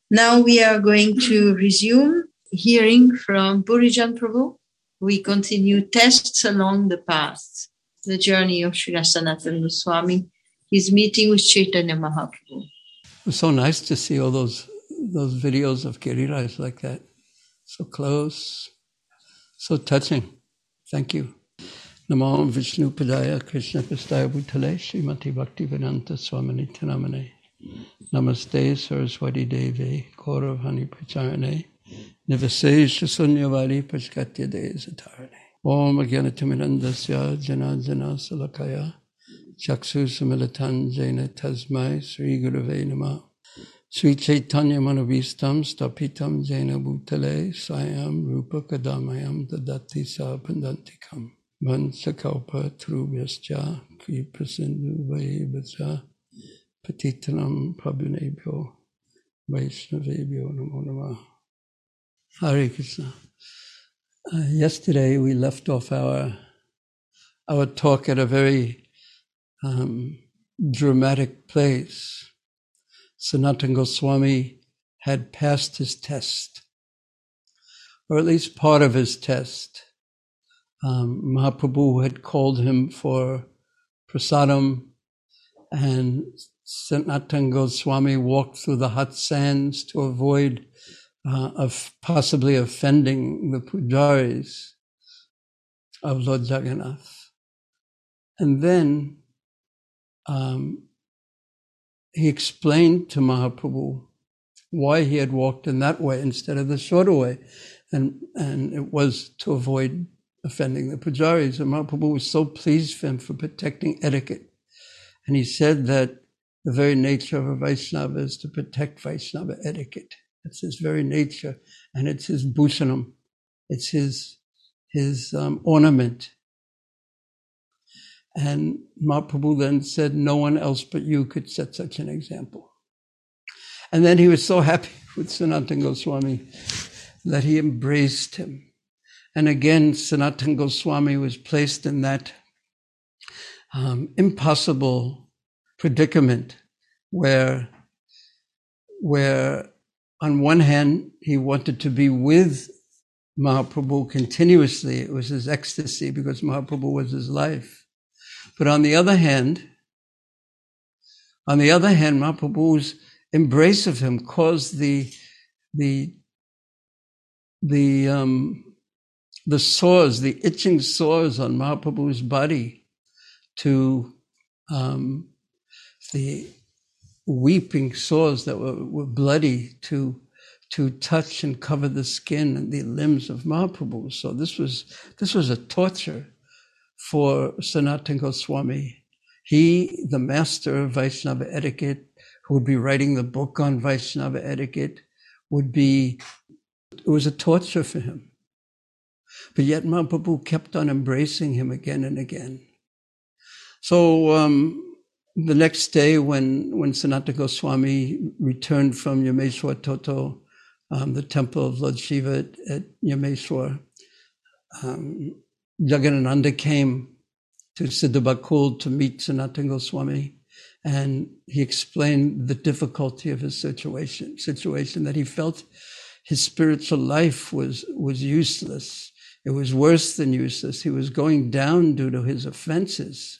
Now we are going to resume hearing from Purijan Prabhu. We continue tests along the path, the journey of Srila Sanatana Goswami, his meeting with Chaitanya Mahaprabhu. It was so nice to see all those videos of Giriraj like that. So close, so touching. Thank you. Namo Vishnu Padaya Krishna Pastaya Bhutale Srimati Bhakti Vedanta Swamini Tanamane Namaste Saraswati Devi Kauravani Pracharane Nivasesh Sunyavari Pashkatya De Satarane Om Agyanatimirandasya Jana Jana Salakaya Chaksu Samilatan Jena Tasmai Sri Gurave Nama Sri Chaitanya Manovistam Stapitam Jena Bhutale Sayam Rupa Kadamayam Dadati Sa Pandantikam Vansakalpa Trubhyascha Kripasindu Vaibhaja Patitanam Prabhunebhyo Vaishnavebhyo Namo Namah. Hare Krishna. Yesterday we left off our talk at a very dramatic place. Sanatana Goswami had passed his test, or at least part of his test. Mahaprabhu had called him for prasadam, and Sanatana Goswami walked through the hot sands to avoid of possibly offending the pujaris of Lord Jagannath. And then he explained to Mahaprabhu why he had walked in that way instead of the shorter way, and it was to avoid offending the pujaris. And Mahaprabhu was so pleased for him for protecting etiquette. And he said that the very nature of a Vaishnava is to protect Vaishnava etiquette. It's his very nature, and it's his bhushanam. It's his ornament. And Mahaprabhu then said, no one else but you could set such an example. And then he was so happy with Sanatana Goswami that he embraced him. And again, Sanatana Goswami was placed in that impossible predicament where on one hand, he wanted to be with Mahaprabhu continuously. It was his ecstasy because Mahaprabhu was his life. But on the other hand, Mahaprabhu's embrace of him caused the sores, the itching sores on Mahaprabhu's body, to the weeping sores that were bloody to touch and cover the skin and the limbs of Mahaprabhu. So this was a torture for Sanatana Goswami. He, the master of Vaishnava etiquette, who would be writing the book on Vaishnava etiquette, it was a torture for him. But yet Mahaprabhu kept on embracing him again and again. So the next day when Sanatana Goswami returned from Yameshwar Toto, the temple of Lord Shiva at Yameshwar, Jagadananda came to Siddhabakul to meet Sanatana Goswami, and he explained the difficulty of his situation, that he felt his spiritual life was useless. It was worse than useless. He was going down due to his offenses.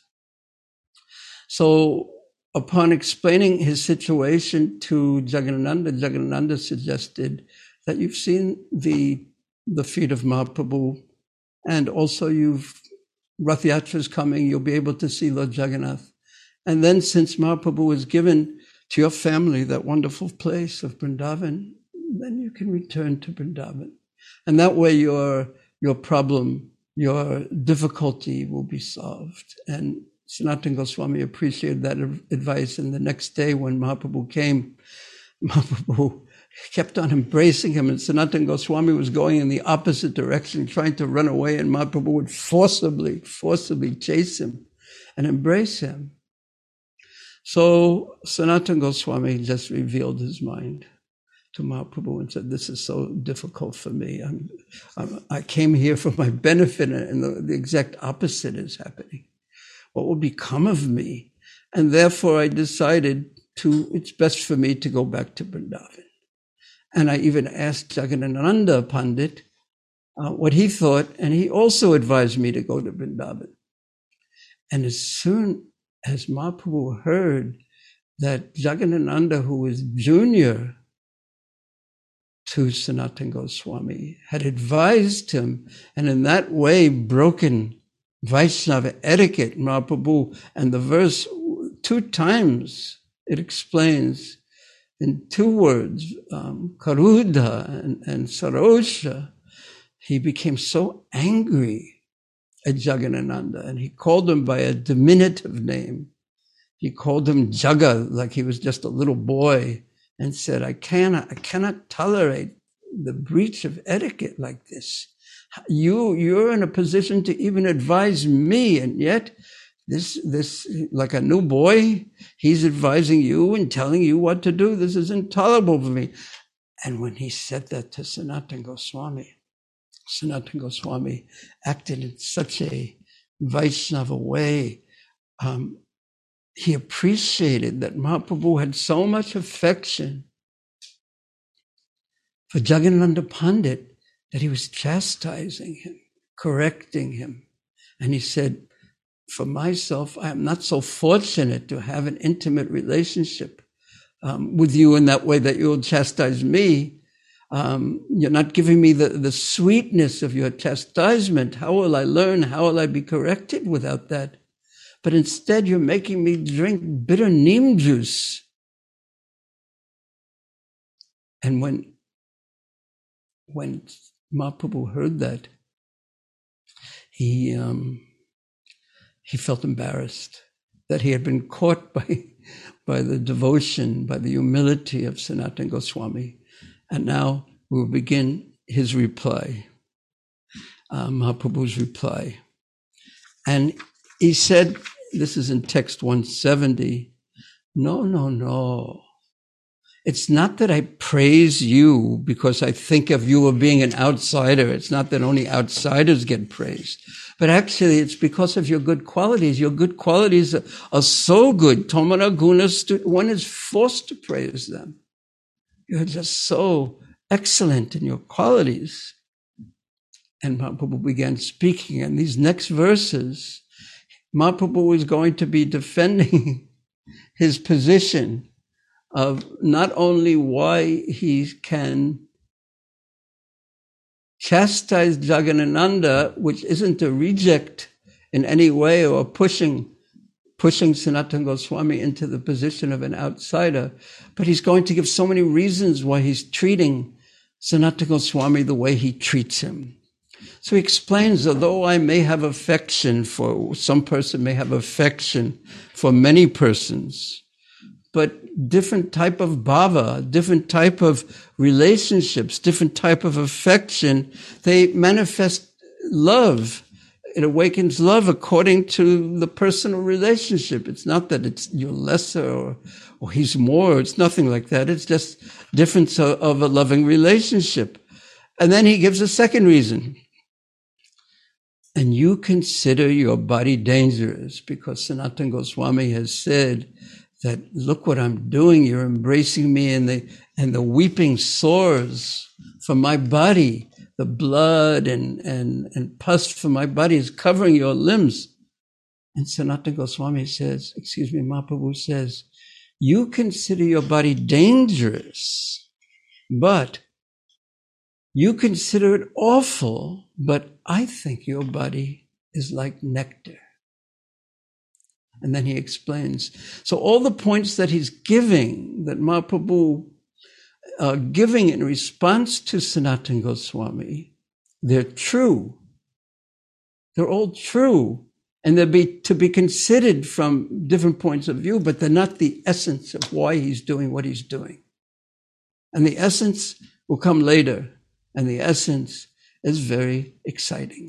So upon explaining his situation to Jagadananda suggested that you've seen the feet of Mahaprabhu, and also Rath Yatra is coming, you'll be able to see Lord Jagannath. And then since Mahaprabhu was given to your family that wonderful place of Vrindavan, then you can return to Vrindavan. And that way your problem, your difficulty will be solved. And Sanatana Goswami appreciated that advice. And the next day when Mahaprabhu came, Mahaprabhu kept on embracing him, and Sanatana Goswami was going in the opposite direction, trying to run away, and Mahaprabhu would forcibly chase him and embrace him. So Sanatana Goswami just revealed his mind to Mahaprabhu and said, this is so difficult for me. I came here for my benefit, and the exact opposite is happening. What will become of me? And therefore I decided it's best for me to go back to Vrindavan. And I even asked Jagadananda Pandit what he thought, and he also advised me to go to Vrindavan. And as soon as Mahaprabhu heard that Jagadananda, who was junior to Sanatana Goswami, had advised him, and in that way broken Vaishnava etiquette, Mahaprabhu, and the verse 2 times it explains in 2 words, Karudha and Sarosha. He became so angry at Jagadananda, and he called him by a diminutive name. He called him Jaga, like he was just a little boy, and said, I cannot tolerate the breach of etiquette like this. You're in a position to even advise me, and yet this like a new boy, he's advising you and telling you what to do. This is intolerable for me. And when he said that to Sanatana Goswami acted in such a Vaishnava way. He appreciated that Mahaprabhu had so much affection for Jagadananda Pandit that he was chastising him, correcting him. And he said, for myself, I am not so fortunate to have an intimate relationship with you in that way that you'll chastise me. You're not giving me the sweetness of your chastisement. How will I learn? How will I be corrected without that? But instead, you're making me drink bitter neem juice. And when Mahaprabhu heard that, he felt embarrassed that he had been caught by the devotion, by the humility of Sanatana Goswami. And now we will begin his reply, Mahaprabhu's reply. And he said, this is in text 170, no. It's not that I praise you because I think of you as being an outsider. It's not that only outsiders get praised. But actually, it's because of your good qualities. Your good qualities are so good. Tomara gunas, one is forced to praise them. You're just so excellent in your qualities. And Mahaprabhu began speaking. And these next verses, Mahaprabhu is going to be defending his position of not only why he can chastise Jagadananda, which isn't a reject in any way or pushing Sanatana Goswami into the position of an outsider, but he's going to give so many reasons why he's treating Sanatana Goswami the way he treats him. So he explains, although I may have affection for, some person may have affection for many persons, but different type of bhava, different type of relationships, different type of affection, they manifest love. It awakens love according to the personal relationship. It's not that you're lesser or he's more. It's nothing like that. It's just difference of a loving relationship. And then he gives a second reason. And you consider your body dangerous because Sanatana Goswami has said that, look what I'm doing. You're embracing me and the weeping sores from my body. The blood and pus from my body is covering your limbs. And Sanatana Goswami says, Mahaprabhu says, you consider your body dangerous, but you consider it awful, but I think your body is like nectar. And then he explains. So all the points that he's giving, that Mahaprabhu giving in response to Sanatana Goswami, they're true. They're all true. And they're to be considered from different points of view, but they're not the essence of why he's doing what he's doing. And the essence will come later. And the essence is very exciting.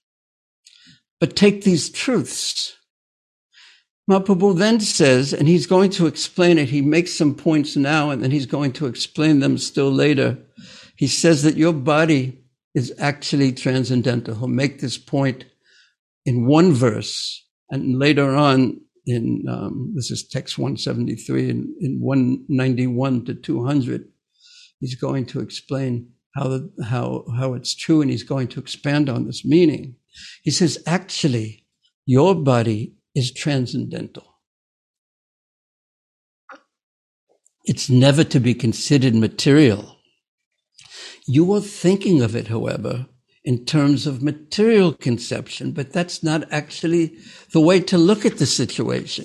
But take these truths. Mahaprabhu then says, and he's going to explain it, he makes some points now, and then he's going to explain them still later. He says that your body is actually transcendental. He'll make this point in one verse, and later on in, this is text 173, in 191 to 200, He's going to explain how it's true, and he's going to expand on this meaning. He says, actually, your body is transcendental. It's never to be considered material. You are thinking of it, however, in terms of material conception, but that's not actually the way to look at the situation.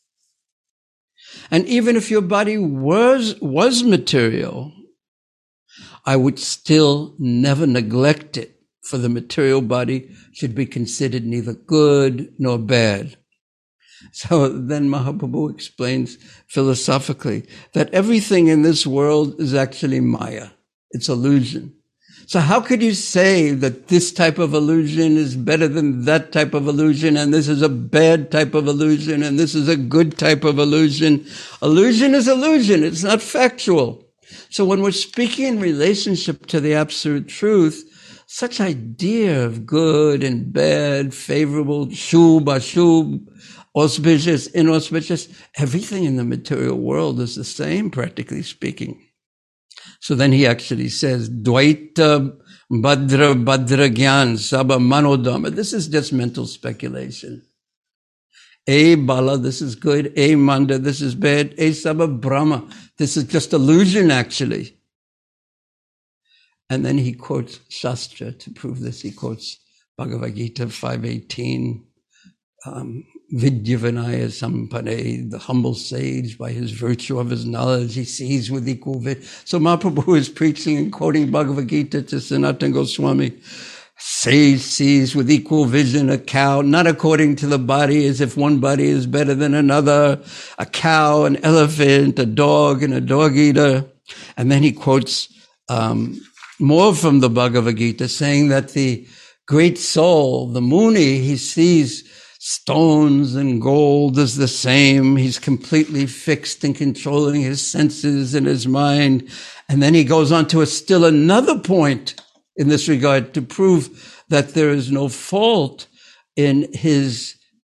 And even if your body was material, I would still never neglect it, for the material body should be considered neither good nor bad. So then Mahaprabhu explains philosophically that everything in this world is actually Maya. It's illusion. So how could you say that this type of illusion is better than that type of illusion, and this is a bad type of illusion, and this is a good type of illusion? Illusion is illusion. It's not factual. So when we're speaking in relationship to the absolute truth, such idea of good and bad, favorable, shub, ashub, auspicious, inauspicious, everything in the material world is the same, practically speaking. So then he actually says, Dvaita Badra Gyan Sabha Manodama. This is just mental speculation. A Bala, this is good. A Manda, this is bad. A Sabha Brahma, this is just illusion, actually. And then he quotes Shastra to prove this. He quotes Bhagavad Gita 5:18. Vidyavanaya Sampane, the humble sage, by his virtue of his knowledge, he sees with equal vision. So Mahaprabhu is preaching and quoting Bhagavad Gita to Sanatana Goswami. Sage sees with equal vision a cow, not according to the body, as if one body is better than another, a cow, an elephant, a dog, and a dog eater. And then he quotes more from the Bhagavad Gita, saying that the great soul, the Muni, he sees stones and gold as the same. He's completely fixed in controlling his senses and his mind. And then he goes on to still another point in this regard to prove that there is no fault in his,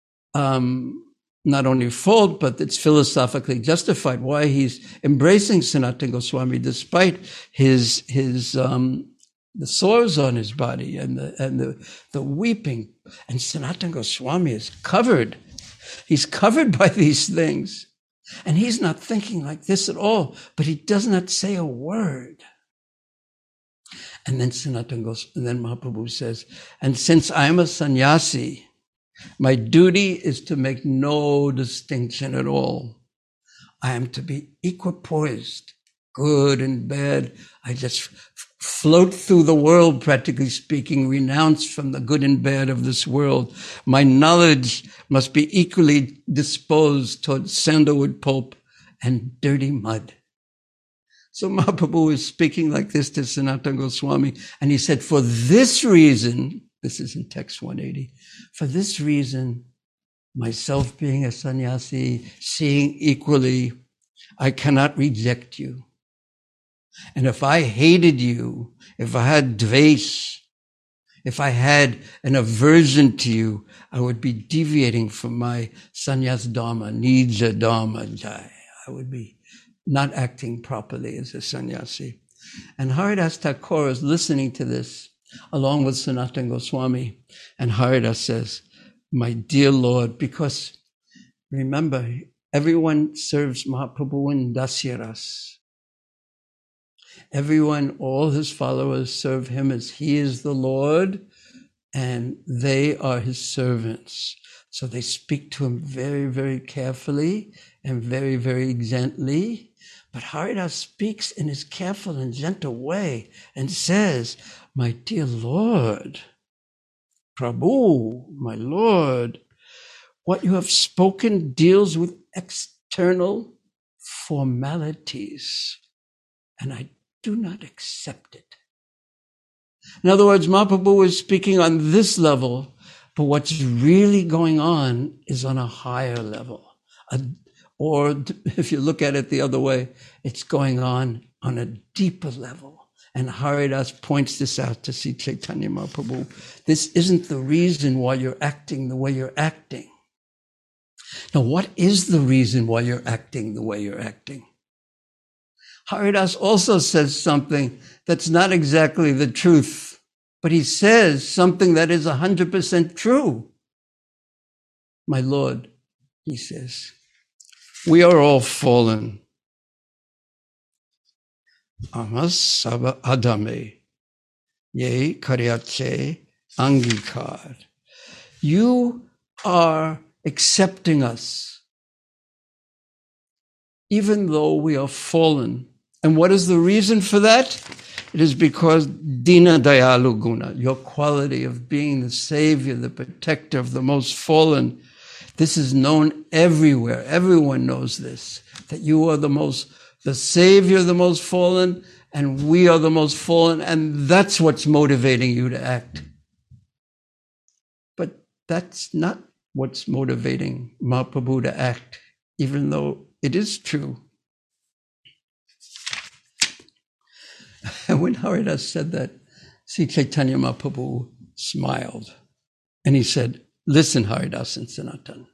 not only fault, but it's philosophically justified why he's embracing Sanatana Goswami despite his the sores on his body and the weeping. And Sanatana Goswami is covered. He's covered by these things. And he's not thinking like this at all, but he does not say a word. And then Mahaprabhu says, and since I am a sannyasi, my duty is to make no distinction at all. I am to be equipoised, good and bad. I just float through the world, practically speaking, renounced from the good and bad of this world. My knowledge must be equally disposed towards sandalwood pulp and dirty mud. So Mahaprabhu is speaking like this to Sanatana Goswami, and he said, for this reason, this is in text 180, for this reason, myself being a sannyasi, seeing equally, I cannot reject you. And if I hated you, if I had dvesh, if I had an aversion to you, I would be deviating from my sannyas dharma, nija dharma jai. I would be not acting properly as a sannyasi. And Haridas Thakur is listening to this along with Sanatana Goswami. And Haridas says, my dear Lord, because remember, everyone serves Mahaprabhu in Dasyaras. Everyone, all his followers serve him as he is the Lord, and they are his servants. So they speak to him very, very carefully and very, very gently. But Haridas speaks in his careful and gentle way and says, my dear Lord, Prabhu, my Lord, what you have spoken deals with external formalities, and I do not accept it. In other words, Mahaprabhu is speaking on this level, but what's really going on is on a higher level. Or if you look at it the other way, it's going on a deeper level. And Haridas points this out to Sri Chaitanya Mahaprabhu. This isn't the reason why you're acting the way you're acting. Now, what is the reason why you're acting the way you're acting? Haridas also says something that's not exactly the truth, but he says something that is 100% true. My Lord, he says, we are all fallen. Amas saba adame, ye karyache angikar. You are accepting us, even though we are fallen. And what is the reason for that? It is because Dina Dayalu Guna, your quality of being the savior, the protector of the most fallen. This is known everywhere. Everyone knows this, that you are the savior of the most fallen, and we are the most fallen, and that's what's motivating you to act. But that's not what's motivating Mahaprabhu to act, even though it is true. And when Haridas said that, Sri Chaitanya Mahaprabhu smiled. And he said, listen, Haridas and Sanatan.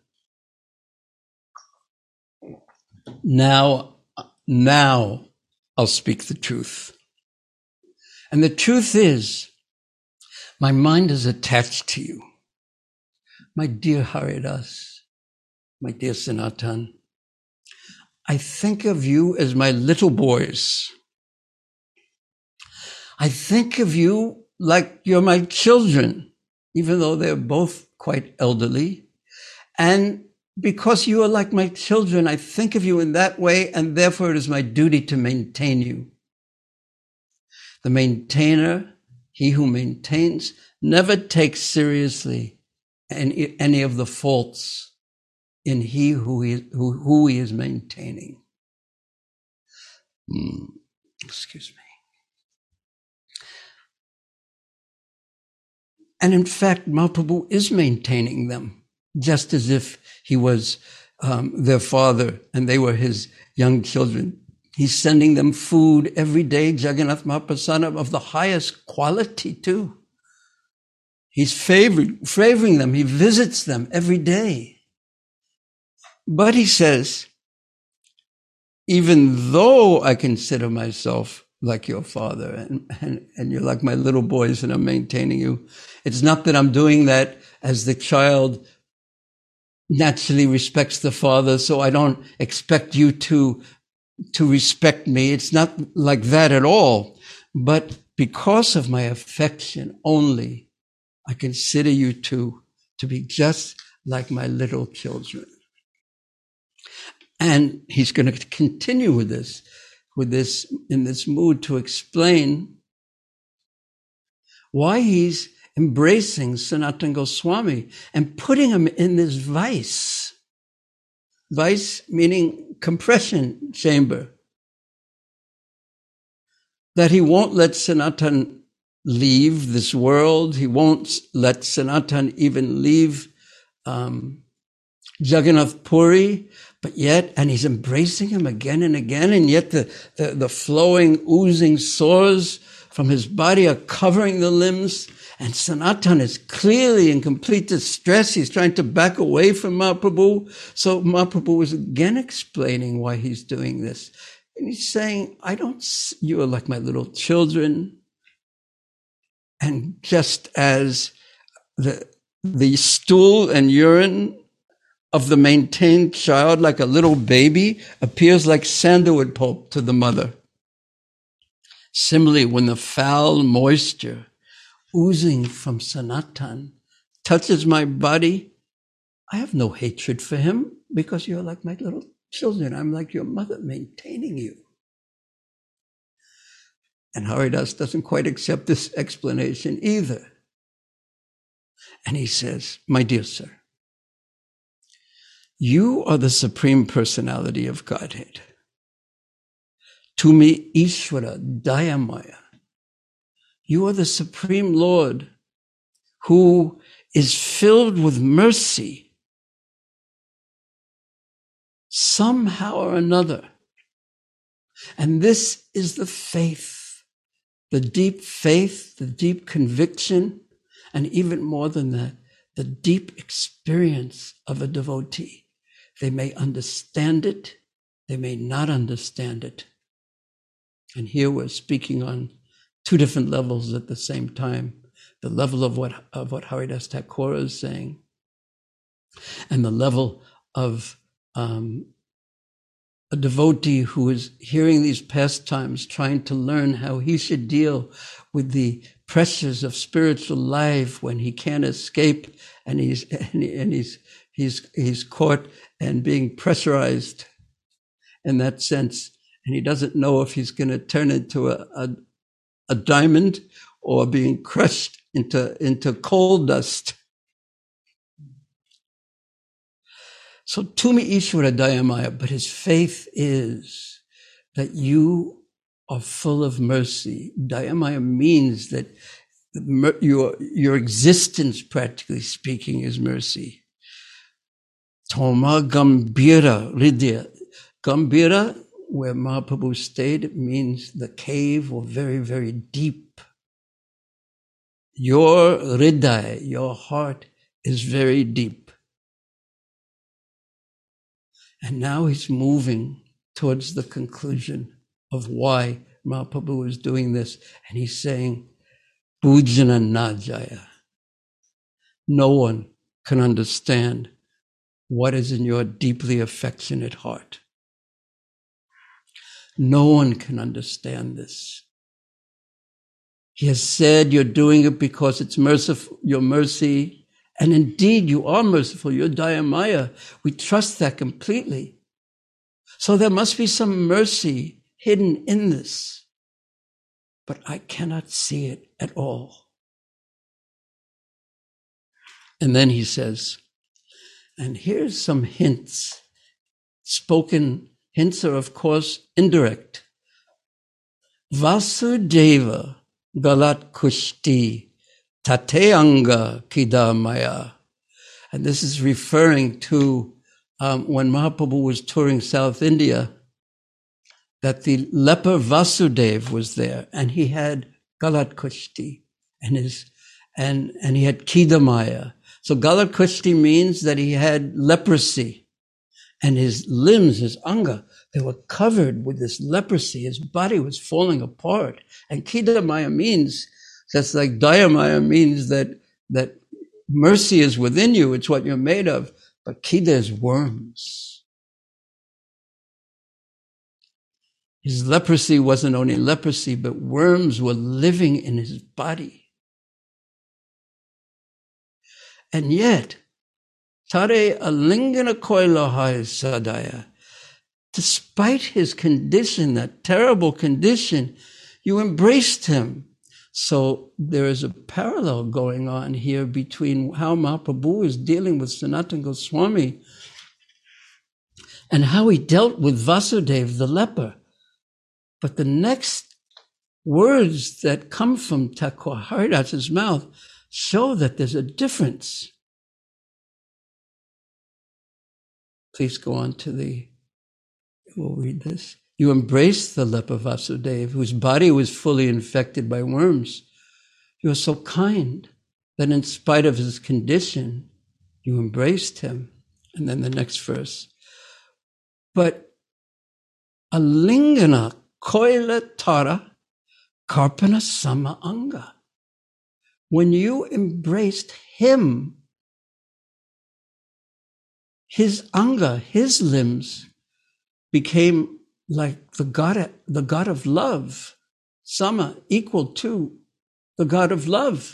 Now I'll speak the truth. And the truth is, my mind is attached to you. My dear Haridas, my dear Sanatan, I think of you as my little boys. I think of you like you're my children, even though they're both quite elderly. And because you are like my children, I think of you in that way, and therefore it is my duty to maintain you. The maintainer, he who maintains, never takes seriously any of the faults in he who he is maintaining. Excuse me. And in fact, Mahaprabhu is maintaining them, just as if he was their father and they were his young children. He's sending them food every day, Jagannath Mahaprasada, of the highest quality too. He's favoring them. He visits them every day. But he says, even though I consider myself like your father and you're like my little boys and I'm maintaining you, it's not that I'm doing that as the child naturally respects the father, so I don't expect you to respect me. It's not like that at all. But because of my affection only, I consider you to be just like my little children. And he's going to continue with this in this mood to explain why he's embracing Sanatana Goswami and putting him in this vice. Vice meaning compression chamber. That he won't let Sanatan leave this world. He won't let Sanatan even leave Jagannath Puri, but yet, and he's embracing him again and again, and yet the flowing, oozing sores from his body are covering the limbs, and Sanatan is clearly in complete distress. He's trying to back away from Mahaprabhu. So Mahaprabhu is again explaining why he's doing this. And he's saying, you are like my little children. And just as the stool and urine of the maintained child, like a little baby, appears like sandalwood pulp to the mother. Similarly, when the foul moisture oozing from Sanatan touches my body, I have no hatred for him because you're like my little children. I'm like your mother maintaining you. And Haridas doesn't quite accept this explanation either. And he says, my dear sir, you are the Supreme Personality of Godhead. To me, Ishvara, Dayamaya. You are the Supreme Lord who is filled with mercy somehow or another. And this is the faith, the deep conviction, and even more than that, the deep experience of a devotee. They may understand it, they may not understand it, And here we're speaking on two different levels at the same time. The level of what Haridas Thakur is saying, and the level of a devotee who is hearing these pastimes, trying to learn how he should deal with the pressures of spiritual life when he can't escape, and he's caught and being pressurized in that sense, and he doesn't know if he's going to turn into a diamond or being crushed into coal dust. So Tumi Ishvara Dayamaya, but his faith is that you are full of mercy. Dayamaya means that your existence, practically speaking, is mercy. Toma Gambira Ridya. Gambira, where Mahaprabhu stayed, it means the cave or very, very deep. Your Hriday, your heart, is very deep. And now he's moving towards the conclusion of why Mahaprabhu is doing this. And he's saying, Bhujana Najaya. No one can understand what is in your deeply affectionate heart. No one can understand this. He has said you're doing it because it's merciful, your mercy. And indeed, you are merciful. You're Dayamaya. We trust that completely. So there must be some mercy hidden in this. But I cannot see it at all. And then he says, and here's some hints. Spoken hints are, of course, indirect. Vasudeva Galat Kushti Tateanga Kidamaya. And this is referring to when Mahaprabhu was touring South India, that the leper Vasudeva was there, and he had Galat Kushti, and he had Kidamaya. So Galat Kushti means that he had leprosy, and his limbs, his anga, they were covered with this leprosy. His body was falling apart. And Kidamaya means, just like Dayamaya means that mercy is within you. It's what you're made of. But Kida is worms. His leprosy wasn't only leprosy, but worms were living in his body. And yet, Tare alingana koilohai sadaya. Despite his condition, that terrible condition, you embraced him. So there is a parallel going on here between how Mahaprabhu is dealing with Sanatana Goswami and how he dealt with Vasudeva the leper. But the next words that come from Thakur Haridas's mouth show that there's a difference. Please go on to we'll read this. You embraced the leper Vasudeva, whose body was fully infected by worms. You are so kind that in spite of his condition, you embraced him. And then the next verse. But alingana koila tara karpana sama anga. When you embraced him, his anga, his limbs, became like the God of love, sama, equal to the God of love.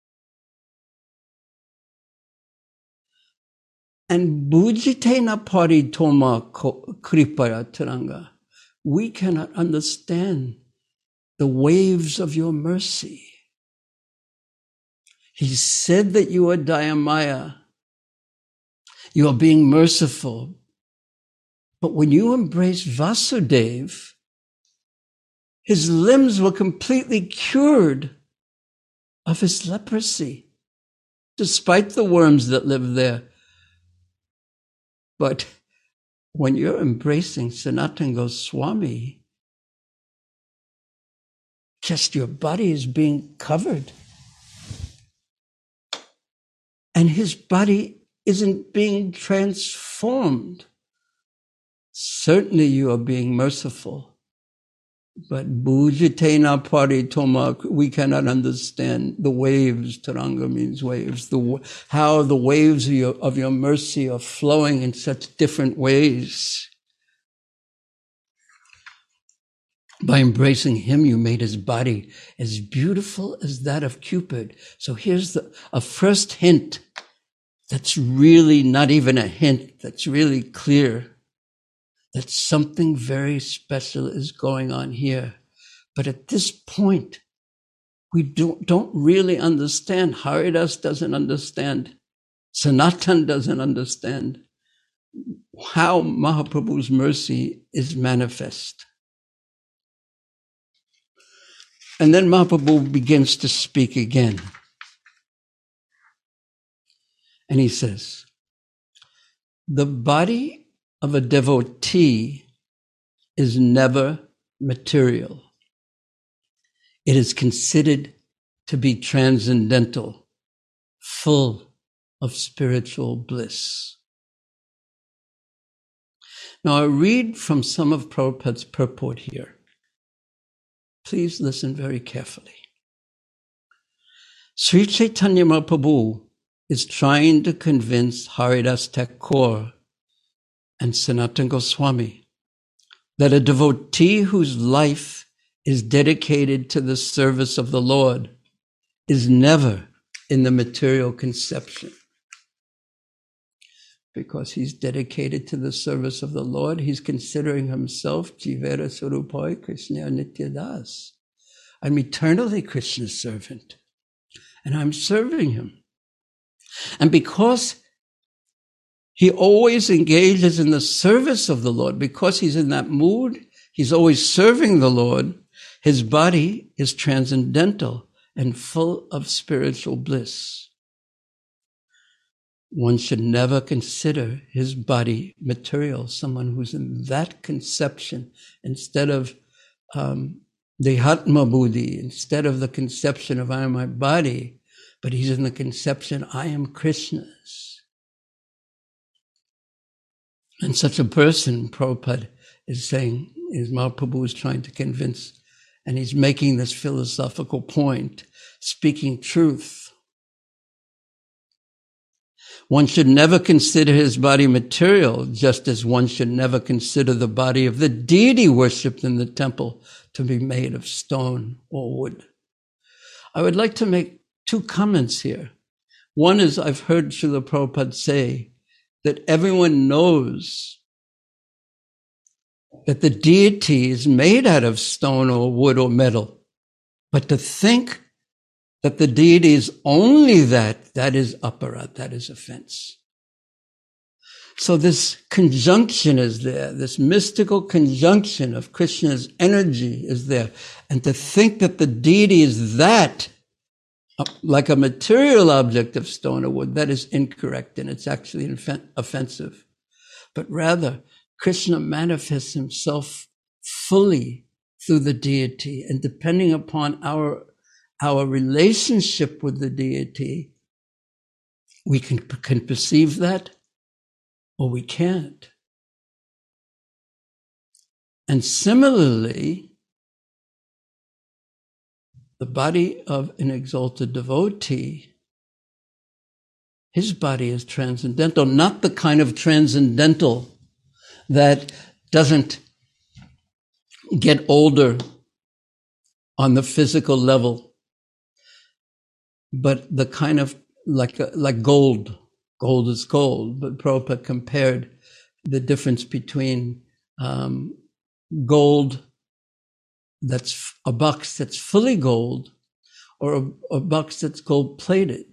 And bujitena pari toma kripaya taranga. We cannot understand the waves of your mercy. He said that you are Dayamaya. You are being merciful. But when you embraced Vasudeva, his limbs were completely cured of his leprosy, despite the worms that live there. But when you're embracing Sanatana Goswami, just your body is being covered. And his body isn't being transformed. Certainly you are being merciful, But Bhujitena Paritoma, we cannot understand the waves. Taranga means waves. How the waves of your mercy are flowing in such different ways. By embracing him, you made his body as beautiful as that of Cupid. So here's a first hint that's really not even a hint, that's really clear that something very special is going on here. But at this point, we don't really understand. Haridas doesn't understand. Sanatan doesn't understand how Mahaprabhu's mercy is manifest. And then Mahaprabhu begins to speak again. And he says, the body of a devotee is never material. It is considered to be transcendental, full of spiritual bliss. Now I read from some of Prabhupada's purport here. Please listen very carefully. Sri Chaitanya Mahaprabhu is trying to convince Haridas Thakur and Sanatana Goswami that a devotee whose life is dedicated to the service of the Lord is never in the material conception. Because he's dedicated to the service of the Lord, he's considering himself Jivera Surupai Krishna Nityadas. I'm eternally Krishna's servant, and I'm serving him. And because he always engages in the service of the Lord, because he's in that mood, he's always serving the Lord, his body is transcendental and full of spiritual bliss. One should never consider his body material, someone who's in that conception, instead of Dehatma Buddhi, instead of the conception of I am my body, but he's in the conception, I am Krishna's. And such a person, Prabhupada is saying, is Mahaprabhu is trying to convince, and he's making this philosophical point, speaking truth. One should never consider his body material, just as one should never consider the body of the deity worshipped in the temple to be made of stone or wood. I would like to make two comments here. One is, I've heard Srila Prabhupada say that everyone knows that the deity is made out of stone or wood or metal. But to think that the deity is only that is aparat, that is offense. So this conjunction is there, this mystical conjunction of Krishna's energy is there. And to think that the deity is that, like a material object of stone or wood, that is incorrect, and it's actually offensive. But rather, Krishna manifests himself fully through the deity, and depending upon our relationship with the deity, we can perceive that or we can't. And similarly, the body of an exalted devotee, his body is transcendental, not the kind of transcendental that doesn't get older on the physical level, but the kind of like gold. Gold is gold, but Prabhupada compared the difference between gold that's a box that's fully gold or a box that's gold plated.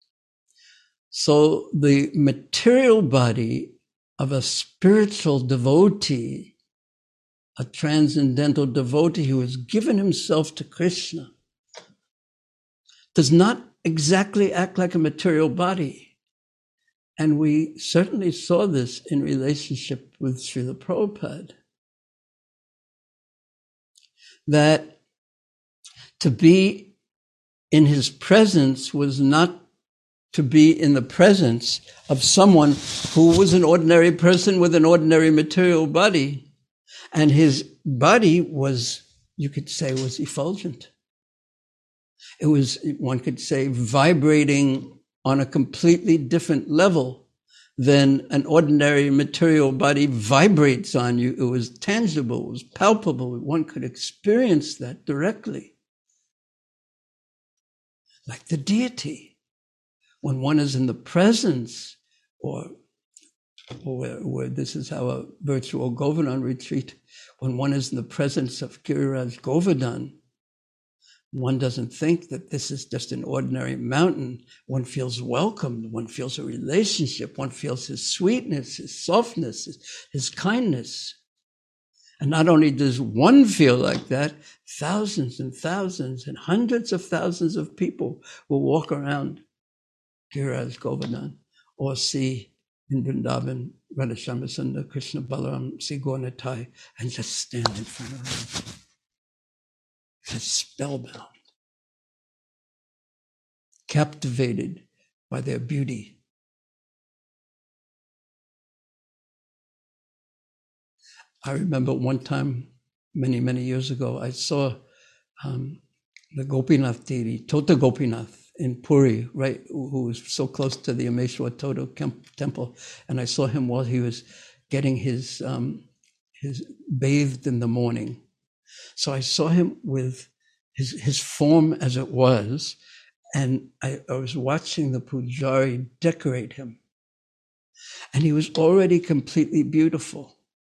So the material body of a spiritual devotee, a transcendental devotee who has given himself to Krishna, does not exactly act like a material body. And we certainly saw this in relationship with Srila Prabhupada. That to be in his presence was not to be in the presence of someone who was an ordinary person with an ordinary material body. And his body was you could say, was effulgent. It was, one could say, vibrating on a completely different level than an ordinary material body vibrates on you. It was tangible, it was palpable. One could experience that directly. Like the deity. When one is in the presence, or where this is how a virtual Govardhan retreat, when one is in the presence of Giriraj Govardhan, one doesn't think that this is just an ordinary mountain. One feels welcomed. One feels a relationship. One feels his sweetness, his softness, his kindness. And not only does one feel like that, thousands and thousands and hundreds of thousands of people will walk around Giriraj Govardhan or see in Vrindavan, Radharshama Sundar, Krishna Balaram, see Gaur Nitai, and just stand in front of them. Just spellbound, captivated by their beauty. I remember one time, many, many years ago, I saw the Gopinath deity, Tota Gopinath in Puri, right, who was so close to the Ameshwar Tota temple, and I saw him while he was getting his bathed in the morning. So I saw him with his form as it was, and I was watching the pujari decorate him. And he was already completely beautiful.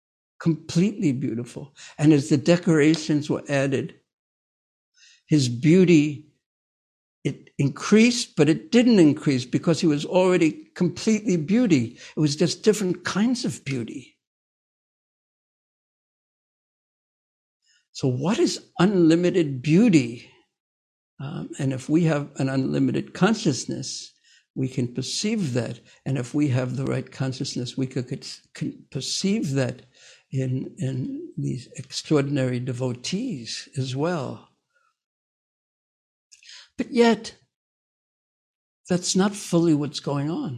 And as the decorations were added, his beauty, it increased, but it didn't increase because he was already completely beauty. It was just different kinds of beauty. So what is unlimited beauty? And if we have an unlimited consciousness, we can perceive that. And if we have the right consciousness, we can perceive that in these extraordinary devotees as well. But yet, that's not fully what's going on.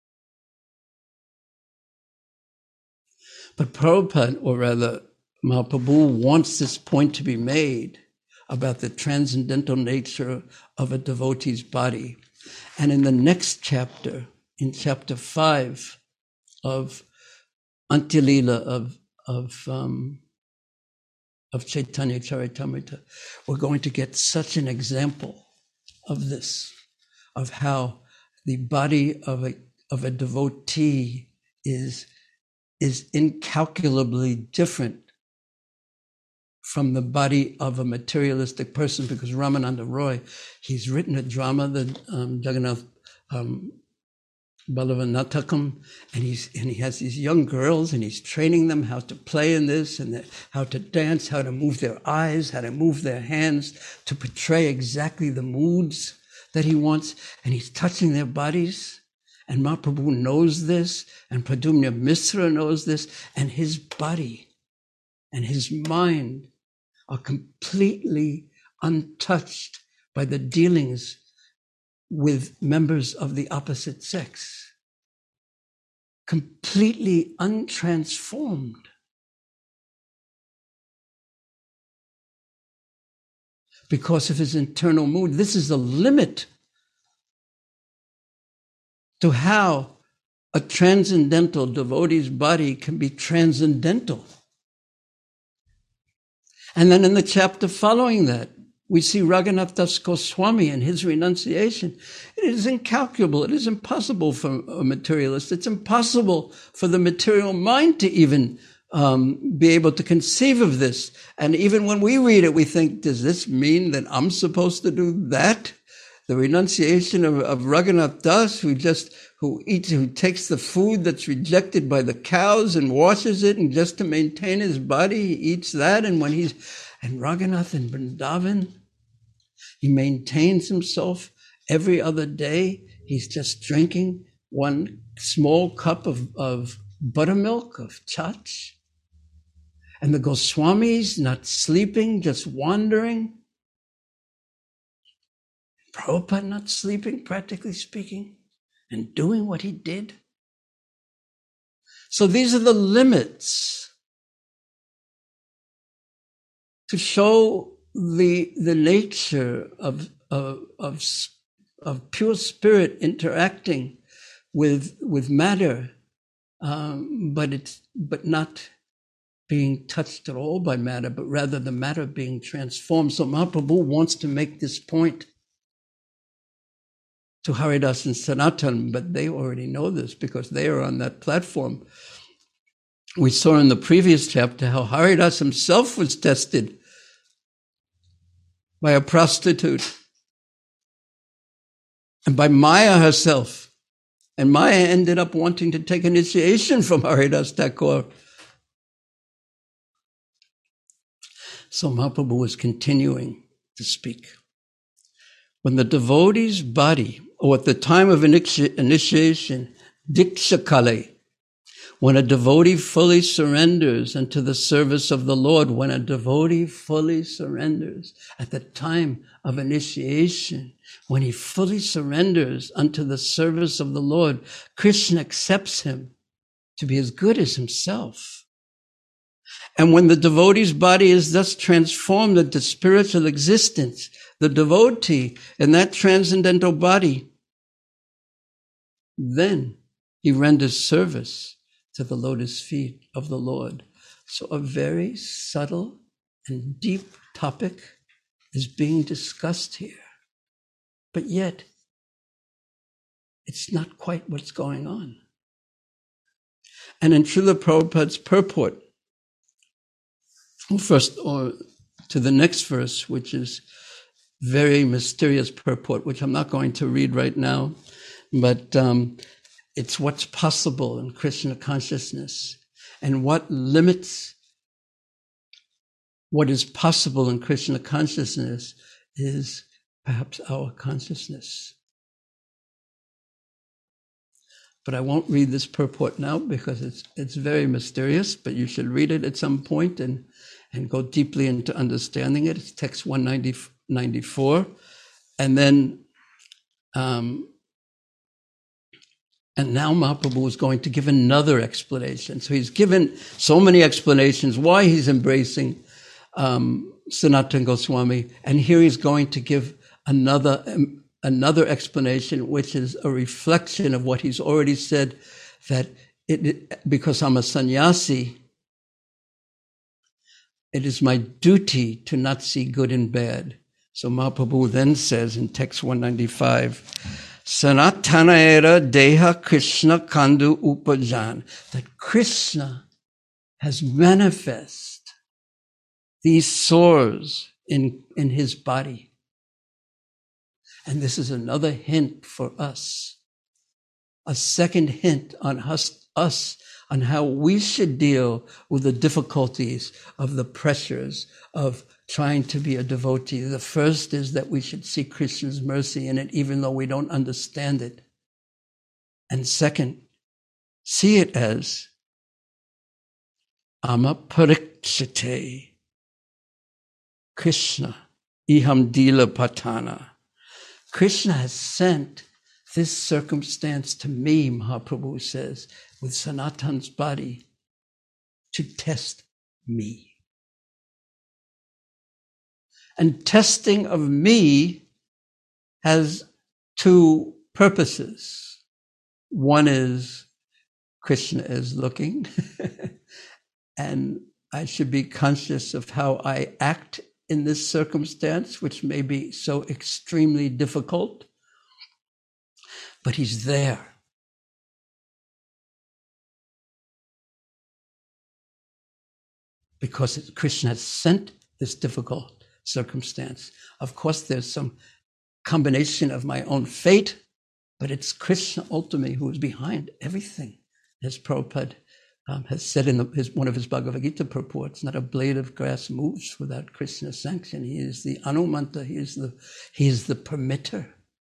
But Prabhupada, or rather Mahaprabhu, wants this point to be made about the transcendental nature of a devotee's body. And in the next chapter, in chapter 5 of Antya-lila of Chaitanya Charitamrita, we're going to get such an example of this, of how the body of a devotee is incalculably different from the body of a materialistic person, because Ramananda Roy, he's written a drama, the Jagannath Balavannatakam, and he has these young girls, and he's training them how to play in this, and how to dance, how to move their eyes, how to move their hands, to portray exactly the moods that he wants, and he's touching their bodies. And Mahaprabhu knows this, and Pradyumna Misra knows this, and his body and his mind are completely untouched by the dealings with members of the opposite sex. Completely untransformed. Because of his internal mood. This is the limit to how a transcendental devotee's body can be transcendental. And then in the chapter following that, we see Raghunath Das Goswami and his renunciation. It is incalculable. It is impossible for a materialist. It's impossible for the material mind to even be able to conceive of this. And even when we read it, we think, does this mean that I'm supposed to do that? The renunciation of Raghunath Das, who takes the food that's rejected by the cows and washes it, and just to maintain his body, he eats that. And and Raghunath in Vrindavan, he maintains himself every other day. He's just drinking one small cup of buttermilk, of chach. And the Goswamis not sleeping, just wandering. Prabhupada not sleeping, practically speaking, and doing what he did. So these are the limits to show the nature of pure spirit interacting with matter, but not being touched at all by matter, but rather the matter being transformed. So Mahaprabhu wants to make this point to Haridas and Sanatan, but they already know this because they are on that platform. We saw in the previous chapter how Haridas himself was tested by a prostitute and by Maya herself. And Maya ended up wanting to take initiation from Haridas Thakur. So Mahaprabhu was continuing to speak. When the devotee's body, or at the time of initiation, Diksha Kale, when a devotee fully surrenders unto the service of the Lord, when a devotee fully surrenders at the time of initiation, when he fully surrenders unto the service of the Lord, Krishna accepts him to be as good as himself. And when the devotee's body is thus transformed into spiritual existence, the devotee in that transcendental body, then he renders service to the lotus feet of the Lord. So a very subtle and deep topic is being discussed here. But yet, it's not quite what's going on. And in Srila Prabhupada's purport, first, or to the next verse, which is very mysterious purport, which I'm not going to read right now, but it's what's possible in Krishna consciousness and what limits what is possible in Krishna consciousness is perhaps our consciousness. But I won't read this purport now because it's very mysterious, but you should read it at some point and go deeply into understanding it. It's text 194. And then, and now Mahaprabhu is going to give another explanation. So he's given so many explanations why he's embracing Sanatana Goswami. And here he's going to give another explanation, which is a reflection of what he's already said, that because I'm a sannyasi, it is my duty to not see good and bad. So Mahaprabhu then says in text 195, Sanatana era deha Krishna kandu upajan, that Krishna has manifest these sores in his body. And this is another hint for us, a second hint on us on how we should deal with the difficulties of the pressures of trying to be a devotee. The first is that we should see Krishna's mercy in it, even though we don't understand it. And second, see it as ama parikshite Krishna iham dila patana. Krishna has sent this circumstance to me, Mahaprabhu says, with Sanatan's body to test me. And testing of me has two purposes. One is Krishna is looking, and I should be conscious of how I act in this circumstance, which may be so extremely difficult, but he's there. Because Krishna has sent this difficult circumstance. Of course, there's some combination of my own fate, but it's Krishna ultimately who is behind everything. As Prabhupada has said in one of his Bhagavad Gita purports, not a blade of grass moves without Krishna's sanction. He is the Anumanta, he is the permitter.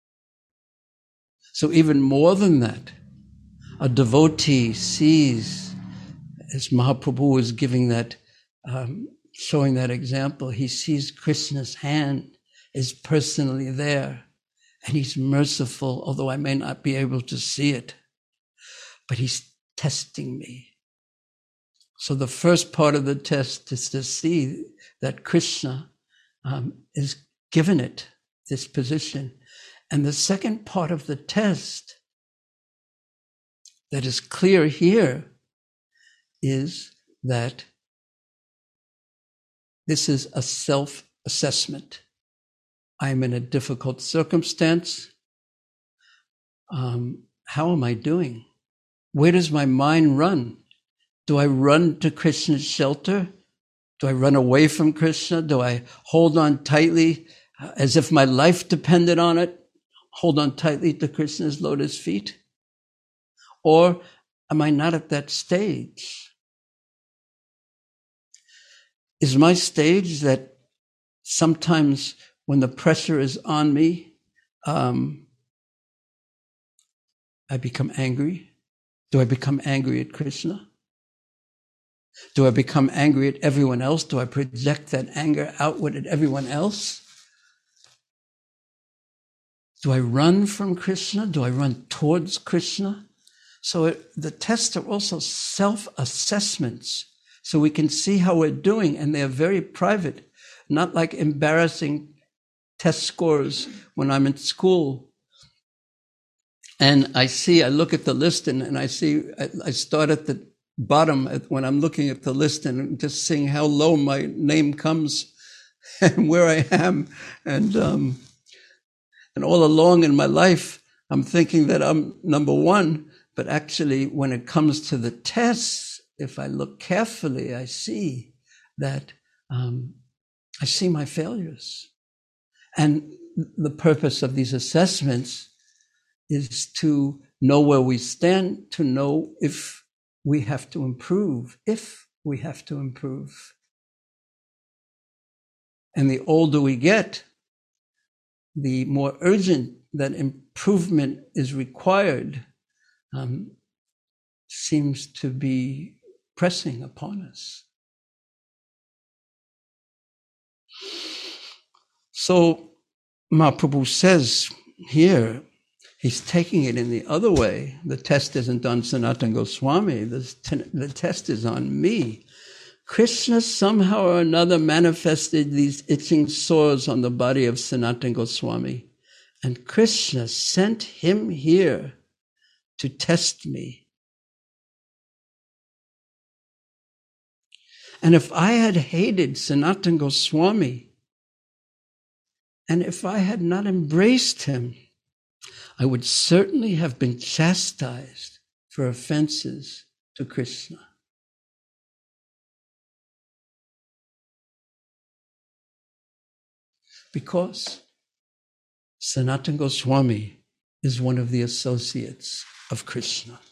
So even more than that, a devotee sees, as Mahaprabhu is giving that, showing that example, he sees Krishna's hand is personally there, and he's merciful, although I may not be able to see it, but he's testing me. So the first part of the test is to see that Krishna is given it this position. And the second part of the test that is clear here is that this is a self-assessment. I'm in a difficult circumstance. How am I doing? Where does my mind run? Do I run to Krishna's shelter? Do I run away from Krishna? Do I hold on tightly as if my life depended on it? Hold on tightly to Krishna's lotus feet? Or am I not at that stage? Is my stage that sometimes when the pressure is on me, I become angry? Do I become angry at Krishna? Do I become angry at everyone else? Do I project that anger outward at everyone else? Do I run from Krishna? Do I run towards Krishna? So the tests are also self-assessments, so we can see how we're doing, and they're very private, not like embarrassing test scores when I'm in school. And I look at the list and I see, I start at the bottom when I'm looking at the list and just seeing how low my name comes and where I am. And all along in my life, I'm thinking that I'm number one, but actually when it comes to the tests, if I look carefully, I see that I see my failures. And the purpose of these assessments is to know where we stand, to know if we have to improve, And the older we get, the more urgent that improvement is required, seems to be pressing upon us. So Mahaprabhu says here, he's taking it in the other way. The test isn't on Sanatana Goswami. The test is on me. Krishna somehow or another manifested these itching sores on the body of Sanatana Goswami. And Krishna sent him here to test me. And if I had hated Sanatana Goswami, and if I had not embraced him, I would certainly have been chastised for offenses to Krishna. Because Sanatana Goswami is one of the associates of Krishna.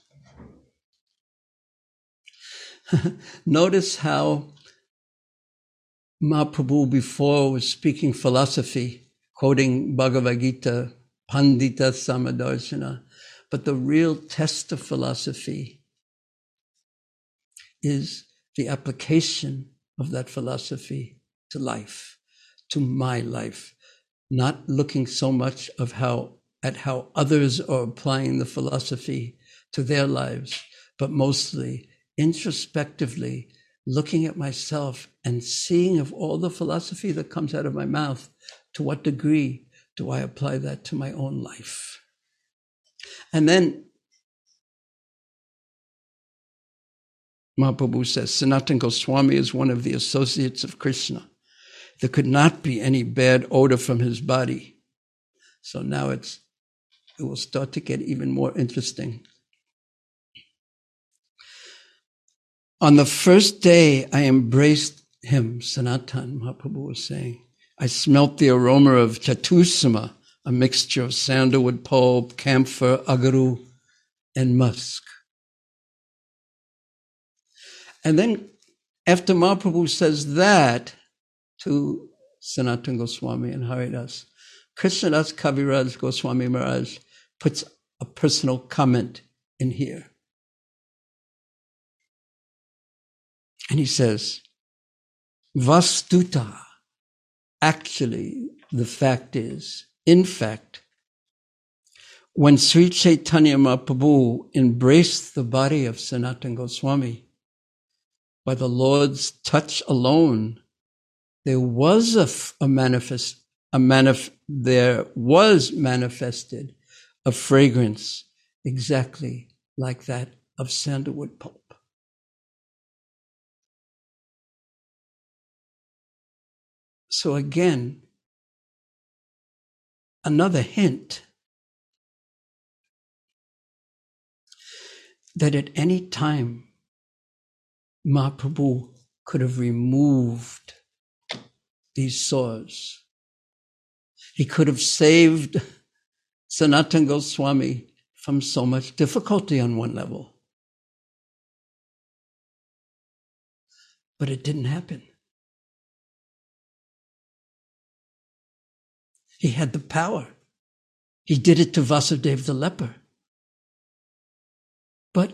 Notice how Mahaprabhu before was speaking philosophy, quoting Bhagavad Gita, Pandita Samadarshana. But the real test of philosophy is the application of that philosophy to life, to my life, not looking so much at how others are applying the philosophy to their lives, but mostly introspectively looking at myself and seeing of all the philosophy that comes out of my mouth, to what degree do I apply that to my own life? And then Mahaprabhu says, Sanatana Goswami is one of the associates of Krishna. There could not be any bad odor from his body. So now it will start to get even more interesting. On the first day I embraced him, Sanatan, Mahaprabhu was saying, I smelt the aroma of chatusama, a mixture of sandalwood pulp, camphor, agaru, and musk. And then after Mahaprabhu says that to Sanatana Goswami and Haridas, Krishnadas Kaviraj Goswami Maharaj puts a personal comment in here. And he says, Vastuta, actually, the fact is, in fact, when Sri Chaitanya Mahaprabhu embraced the body of Sanatana Goswami, by the Lord's touch alone, there was manifested a fragrance exactly like that of sandalwood pulp. So again, another hint that at any time Mahaprabhu could have removed these sores. He could have saved Sanatana Goswami from so much difficulty on one level. But it didn't happen. He had the power. He did it to Vasudeva the leper. But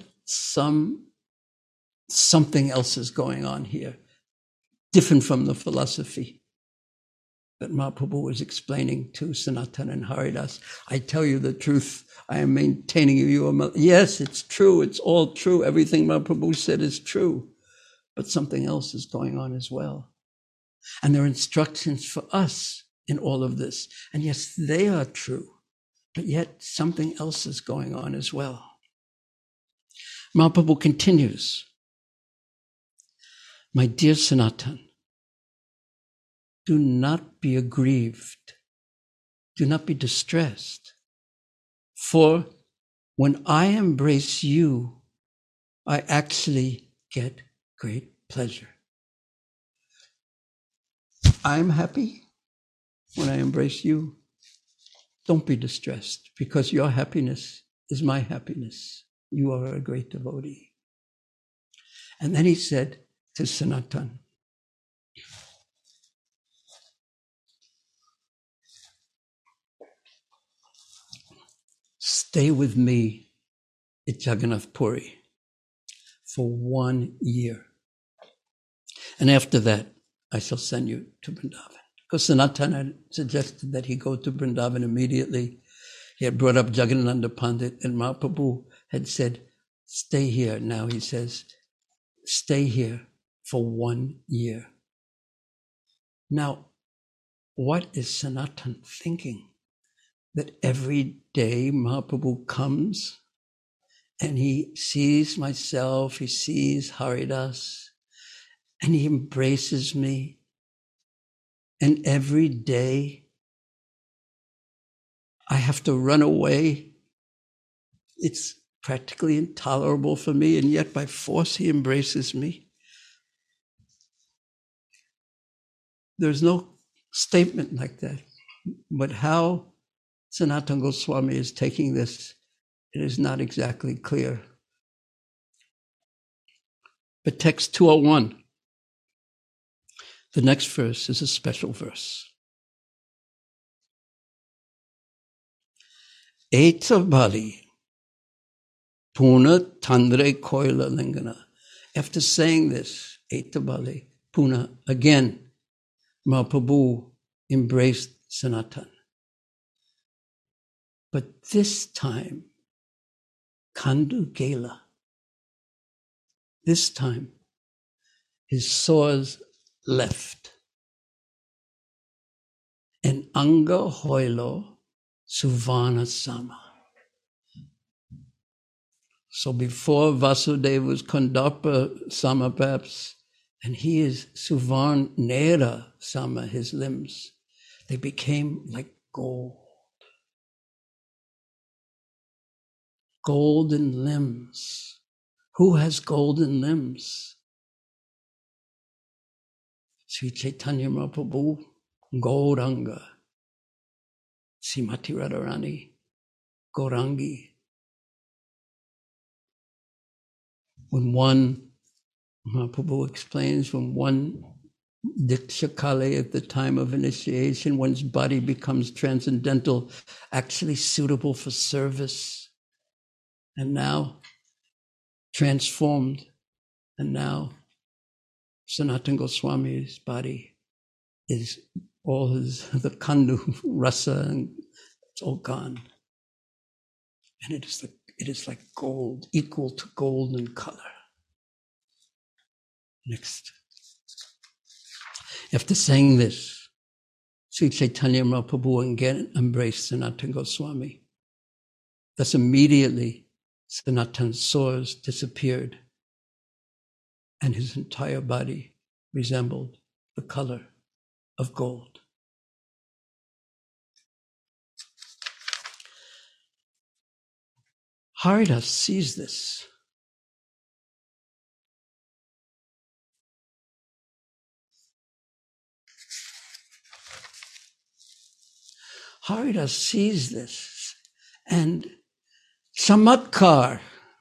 something else is going on here, different from the philosophy that Mahaprabhu was explaining to Sanatana and Haridas. I tell you the truth. I am maintaining you. Yes, it's true. It's all true. Everything Mahaprabhu said is true. But something else is going on as well. And there are instructions for us in all of this. And yes, they are true. But yet something else is going on as well. Mahaprabhu continues, my dear Sanatan, do not be aggrieved. Do not be distressed. For when I embrace you, I actually get great pleasure. I'm happy when I embrace you. Don't be distressed, because your happiness is my happiness. You are a great devotee. And then he said to Sanatan, stay with me at Jagannath Puri for 1 year. And after that, I shall send you to Vrindavan. Because Sanatana had suggested that he go to Vrindavan immediately. He had brought up Jagadananda Pandit, and Mahaprabhu had said, stay here. Now he says, stay here for 1 year. Now, what is Sanatan thinking? That every day Mahaprabhu comes and he sees myself, he sees Haridas, and he embraces me. And every day I have to run away. It's practically intolerable for me, and yet by force he embraces me. There's no statement like that. But how Sanatana Goswami is taking this, it is not exactly clear. But text 201, the next verse is a special verse. Eta Bali Puna Tandre Koila Lingana. After saying this, Eta Bali Puna, again, Mahaprabhu embraced Sanatan. But this time, Kandu Gela, this time, his sores left. And Anga Hoilo Suvana Sama. So before Vasudeva was Kandapa Sama perhaps, and he is Suvarnera Sama, his limbs, they became like gold. Golden limbs. Who has golden limbs? Sri Chaitanya Mahaprabhu, Gauranga. Srimati Radharani, Gaurangi. When one, Mahaprabhu explains, when one Diksha Kale at the time of initiation, one's body becomes transcendental, actually suitable for service. And now transformed. And now Sanatana Goswami's body is all the Kandu rasa, and it's all gone. And it is like gold, equal to gold in color. Next. After saying this, Sri Chaitanya Mahaprabhu again embraced Sanatana Goswami. Thus immediately, Sanatana's sores disappeared, and his entire body resembled the color of gold. Haridas sees this. Haridas sees this, and chamatkar,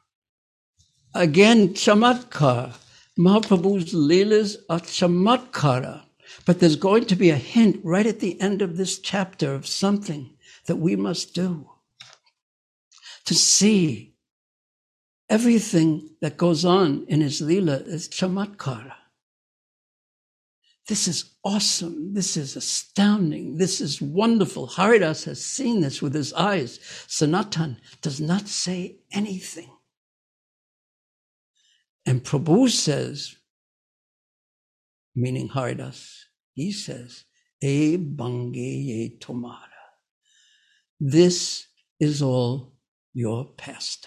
again chamatkar, Mahaprabhu's leelas are chamatkara, but there's going to be a hint right at the end of this chapter of something that we must do to see everything that goes on in his leela is chamatkara. This is awesome. This is astounding. This is wonderful. Haridas has seen this with his eyes. Sanatan does not say anything. And Prabhu says, meaning Haridas, he says, E bange ye tomara. This is all your pastime.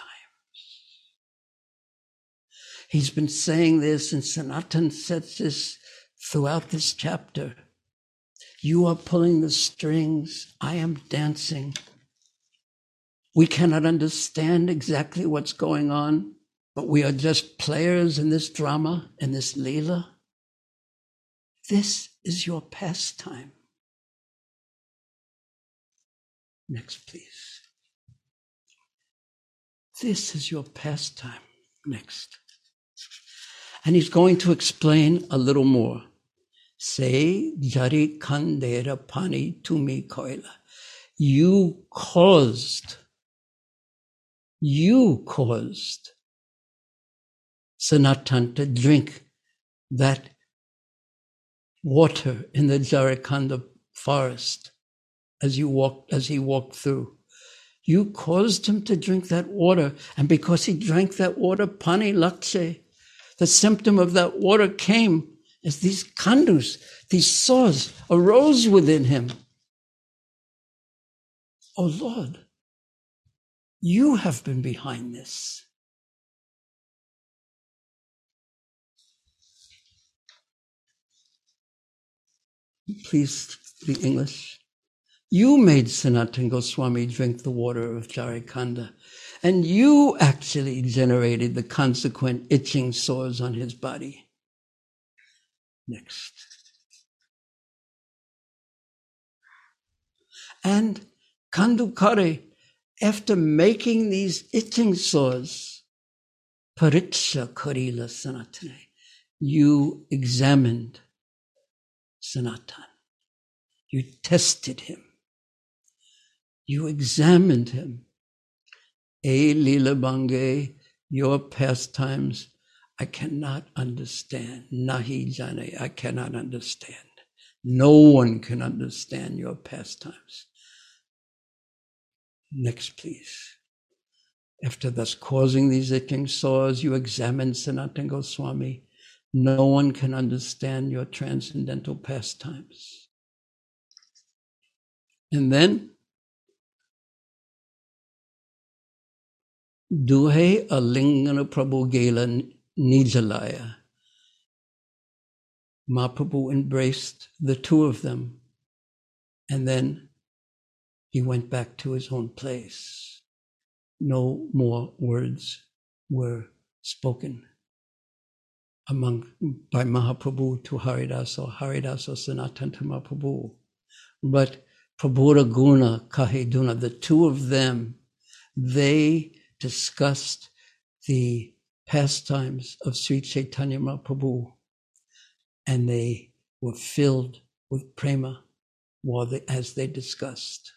He's been saying this, and Sanatan says this throughout this chapter. You are pulling the strings. I am dancing. We cannot understand exactly what's going on, but we are just players in this drama, in this leela. This is your pastime. Next, please. This is your pastime. Next. And he's going to explain a little more. Say, jari kandera pani tumi koila. You caused Sanatan to drink that water in the Jharikanda forest as he walked through. You caused him to drink that water, and because he drank that water, pani lakshe, the symptom of that water came as these kandus, these sores arose within him. Oh Lord, you have been behind this. Please, the English. You made Sanatana Goswami drink the water of Jharikanda, and you actually generated the consequent itching sores on his body. Next. And Kandukare, after making these itching sores, Pariksha Karila Sanatana, you examined Sanatan. You tested him. You examined him. E Lila Bange, your pastimes, I cannot understand. Nahi jane, I cannot understand. No one can understand your pastimes. Next, please. After thus causing these itching sores, you examined Sanatana Goswami. No one can understand your transcendental pastimes. And then, Duhe Alingana Prabhu Gela Nijalaya. Mahaprabhu embraced the two of them, and then he went back to his own place. No more words were spoken by Mahaprabhu to Haridas or Haridas or Sanatana to Mahaprabhu. But Prabhupada Guna Kaheduna, the two of them, they discussed the pastimes of Sri Chaitanya Mahaprabhu, and they were filled with prema as they discussed.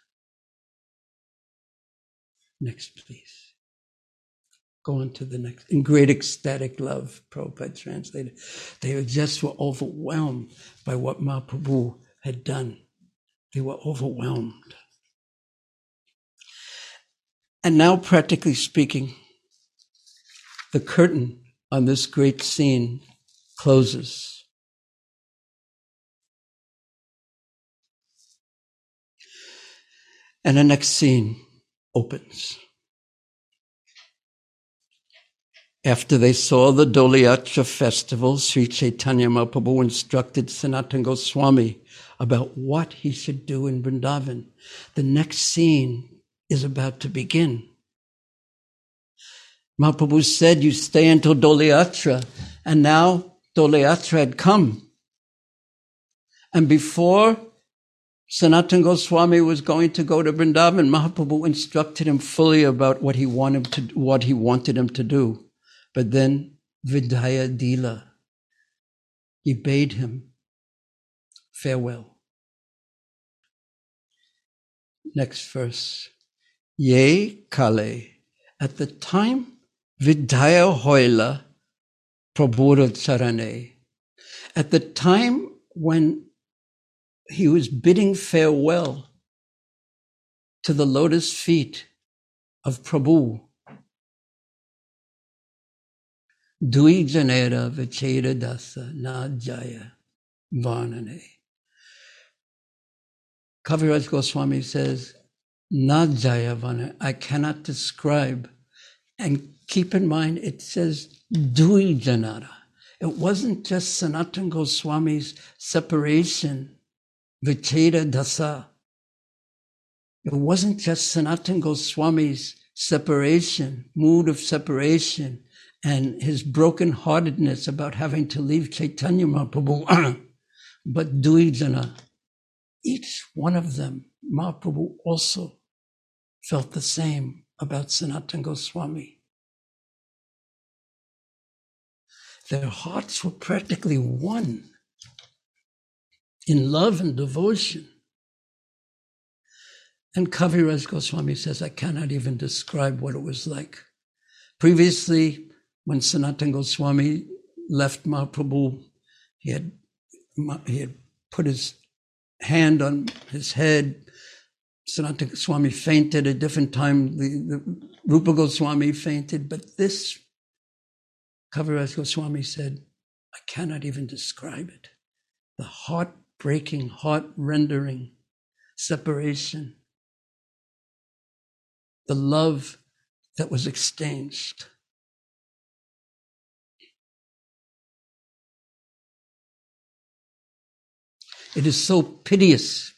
Next, please. Go on to the next. In great ecstatic love, Prabhupada translated. They just were overwhelmed by what Mahaprabhu had done. They were overwhelmed. And now, practically speaking, the curtain on this great scene closes. And the next scene opens. After they saw the Doliyatra festival, Sri Chaitanya Mahaprabhu instructed Sanatana Goswami about what he should do in Vrindavan. The next scene is about to begin. Mahaprabhu said, you stay until Doliyatra, and now Doliyatra had come. And before Sanatana Goswami was going to go to Vrindavan, Mahaprabhu instructed him fully about what he wanted him to do. But then Vidaya Dila, he bade him farewell. Next verse. Ye Kale, at the time Vidaya Hoila Prabhupada Charane, at the time when he was bidding farewell to the lotus feet of Prabhu, Dui Janera Vicheda Dasa Na Jaya Varnane. Kaviraj Goswami says, Na Jaya Varnane, I cannot describe. And keep in mind, it says Dui Janara. It wasn't just Sanatana Goswami's separation, Vicheda Dasa. It wasn't just Sanatana Goswami's separation, mood of separation, and his brokenheartedness about having to leave Chaitanya Mahaprabhu, but Duijana, each one of them, Mahaprabhu also felt the same about Sanatana Goswami. Their hearts were practically one in love and devotion. And Kaviraj Goswami says, I cannot even describe what it was like. Previously, when Sanatana Goswami left Mahaprabhu, he had put his hand on his head. Sanatana Goswami fainted a different time. The Rupa Goswami fainted. But this, Kaviraj Goswami said, I cannot even describe it. The heart-breaking, heart-rendering separation. The love that was exchanged. It is so piteous.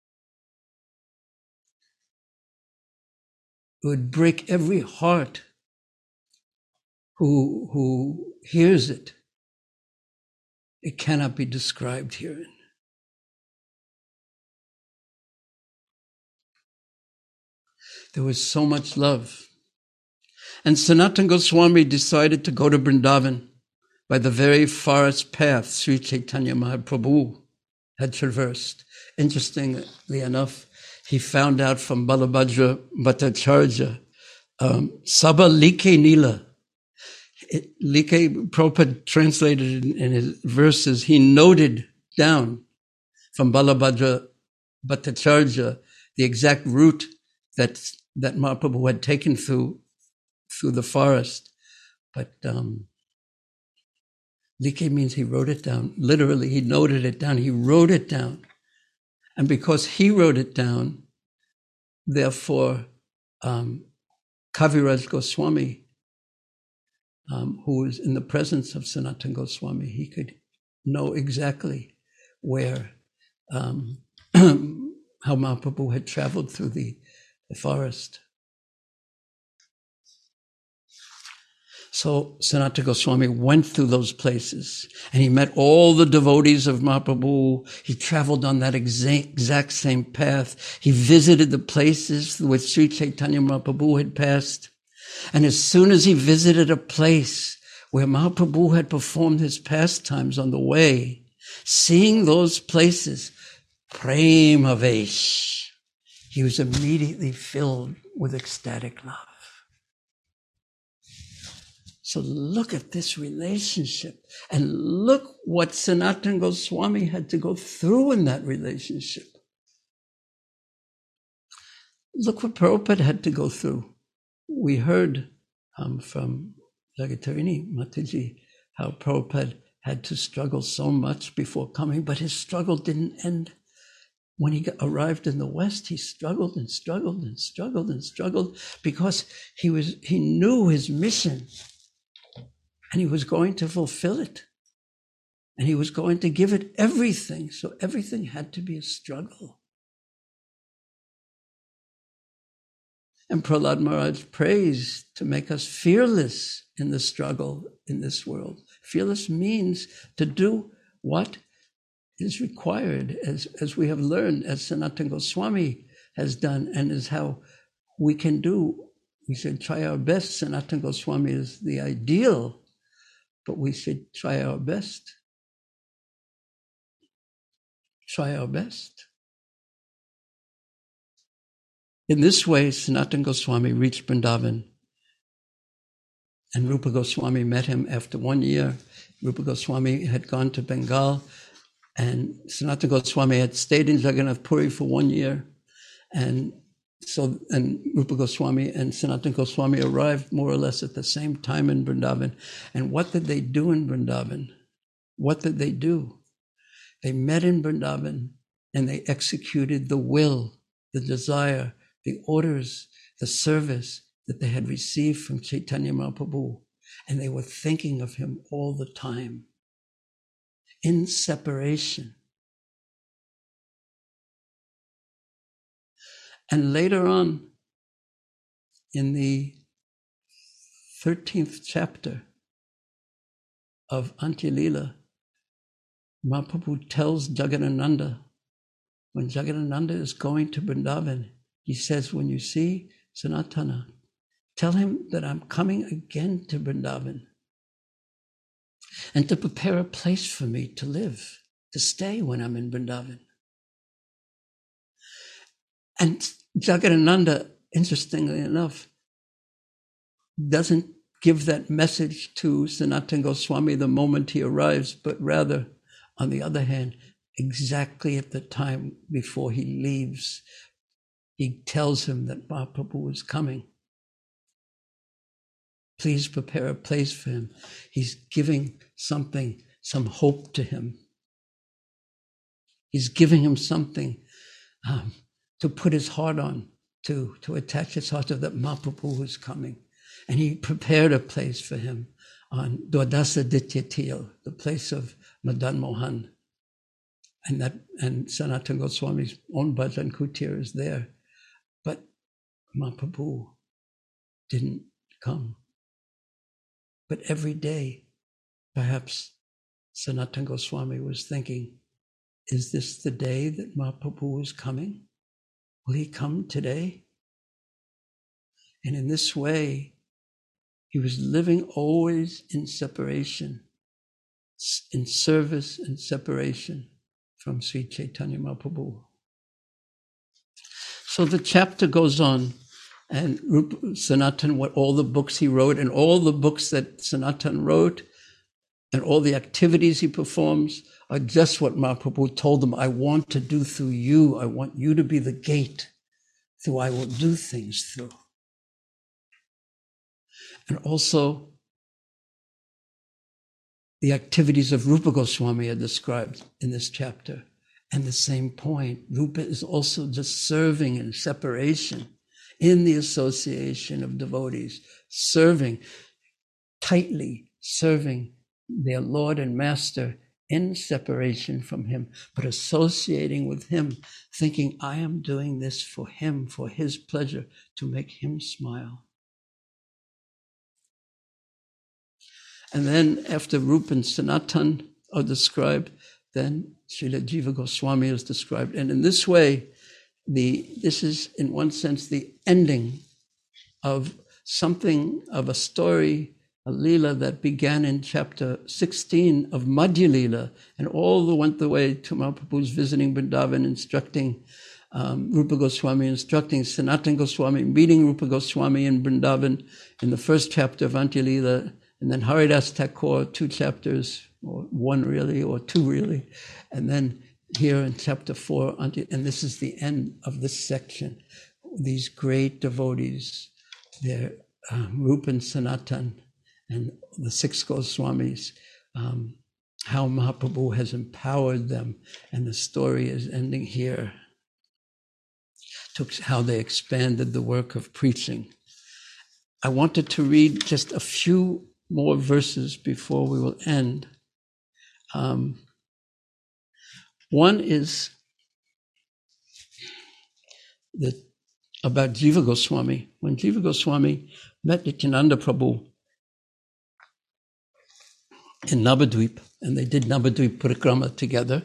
It would break every heart who hears it. It cannot be described herein. There was so much love. And Sanatana Goswami decided to go to Vrindavan by the very forest path Sri Chaitanya Mahaprabhu had traversed. Interestingly enough, he found out from Balabhadra Bhattacharya, Sabha Like Nila. Like, Prabhupada translated in his verses, he noted down from Balabhadra Bhattacharya the exact route that Mahaprabhu had taken through the forest. But Like means he wrote it down. Literally, he noted it down. He wrote it down. And because he wrote it down, therefore, Kaviraj Goswami, who was in the presence of Sanatana Goswami, he could know exactly where, how Mahaprabhu had traveled through the forest. So Sanatana Goswami went through those places and he met all the devotees of Mahaprabhu. He traveled on that exact same path. He visited the places which Sri Chaitanya Mahaprabhu had passed. And as soon as he visited a place where Mahaprabhu had performed his pastimes on the way, seeing those places, Prema Vesh, he was immediately filled with ecstatic love. So look at this relationship and look what Sanatana Goswami had to go through in that relationship. Look what Prabhupada had to go through. We heard from Jagatarini Mataji how Prabhupada had to struggle so much before coming, but his struggle didn't end. When he arrived in the West, he struggled and struggled and struggled and struggled because he knew his mission and he was going to fulfill it. And he was going to give it everything. So everything had to be a struggle. And Prahlad Maharaj prays to make us fearless in the struggle in this world. Fearless means to do what is required, as we have learned, as Sanatana Goswami has done, and is how we can do. We should try our best. Sanatana Goswami is the ideal, but we should try our best. Try our best. In this way, Sanatana Goswami reached Vrindavan, and Rupa Goswami met him after 1 year. Rupa Goswami had gone to Bengal, and Sanatana Goswami had stayed in Jagannath Puri for 1 year. And Rupa Goswami and Sanatana Goswami arrived more or less at the same time in Vrindavan. And what did they do in Vrindavan? What did they do? They met in Vrindavan and they executed the will, the desire, the orders, the service that they had received from Chaitanya Mahaprabhu. And they were thinking of him all the time, in separation. And later on, in the 13th chapter of Antya Lila, Mahaprabhu tells Jagadananda, when Jagadananda is going to Vrindavan, he says, when you see Sanatana, tell him that I'm coming again to Vrindavan and to prepare a place for me to live, to stay when I'm in Vrindavan. And Jagadananda, interestingly enough, doesn't give that message to Sanatana Goswami the moment he arrives, but rather, on the other hand, exactly at the time before he leaves, he tells him that Mahaprabhu is coming. Please prepare a place for him. He's giving something, some hope to him. He's giving him something to put his heart on, to attach his heart to, that Mahaprabhu is coming. And he prepared a place for him on Dwadasa Dityatil, the place of Madan Mohan. And Sanatana Goswami's own Bhajan Kutir is there. But Mahaprabhu didn't come. But every day, perhaps Sanatana Goswami was thinking, is this the day that Mahaprabhu is coming? Will he come today? And in this way, he was living always in separation, in service and separation from Sri Chaitanya Mahaprabhu. So the chapter goes on, and Sanatan, what all the books he wrote, and all the books that Sanatan wrote, and all the activities he performs are just what Mahaprabhu told them, I want to do through you. I want you to be the gate through I will do things through. And also, the activities of Rupa Goswami are described in this chapter. And the same point, Rupa is also just serving in separation, in the association of devotees, serving tightly, serving their Lord and Master in separation from him, but associating with him, thinking, I am doing this for him, for his pleasure, to make him smile. And then after Rupa and Sanatan are described, then Srila Jiva Goswami is described. And in this way, this is, in one sense, the ending of something of a story, a Leela that began in chapter 16 of Madhya Leela, and all went the way to Mahaprabhu's visiting Vrindavan, instructing Rupa Goswami, instructing Sanatana Goswami, meeting Rupa Goswami in Vrindavan in the first chapter of Antya Leela, and then Haridas Thakur, 2 chapters, or 1 really, or 2 really, and then here in chapter 4, and this is the end of this section. These great devotees, they're Rupa and Sanatan, and the 6 Goswamis, how Mahaprabhu has empowered them. And the story is ending here. How they expanded the work of preaching. I wanted to read just a few more verses before we will end. One is about Jiva Goswami. When Jiva Goswami met Nityananda Prabhu in Navadvip, and they did Navadvip Parikrama together,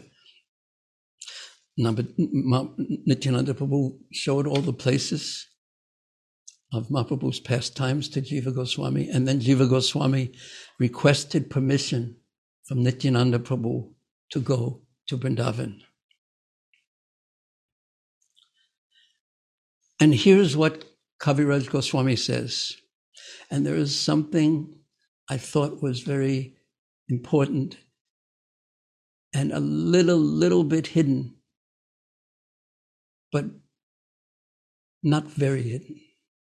Nityananda Prabhu showed all the places of Mahaprabhu's pastimes to Jiva Goswami, and then Jiva Goswami requested permission from Nityananda Prabhu to go to Vrindavan. And here's what Kaviraj Goswami says, and there is something I thought was very important and a little bit hidden, but not very hidden.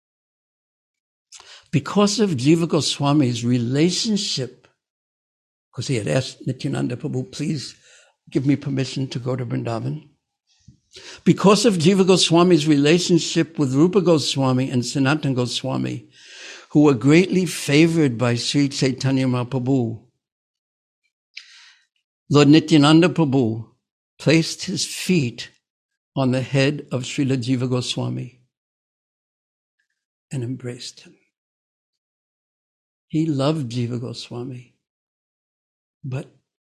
Because of Jiva Goswami's relationship, because he had asked Nityananda Prabhu, please give me permission to go to Vrindavan. Because of Jiva Goswami's relationship with Rupa Goswami and Sanatana Goswami, who were greatly favored by Sri Chaitanya Mahaprabhu, Lord Nityananda Prabhu placed his feet on the head of Srila Jiva Goswami and embraced him. He loved Jiva Goswami, but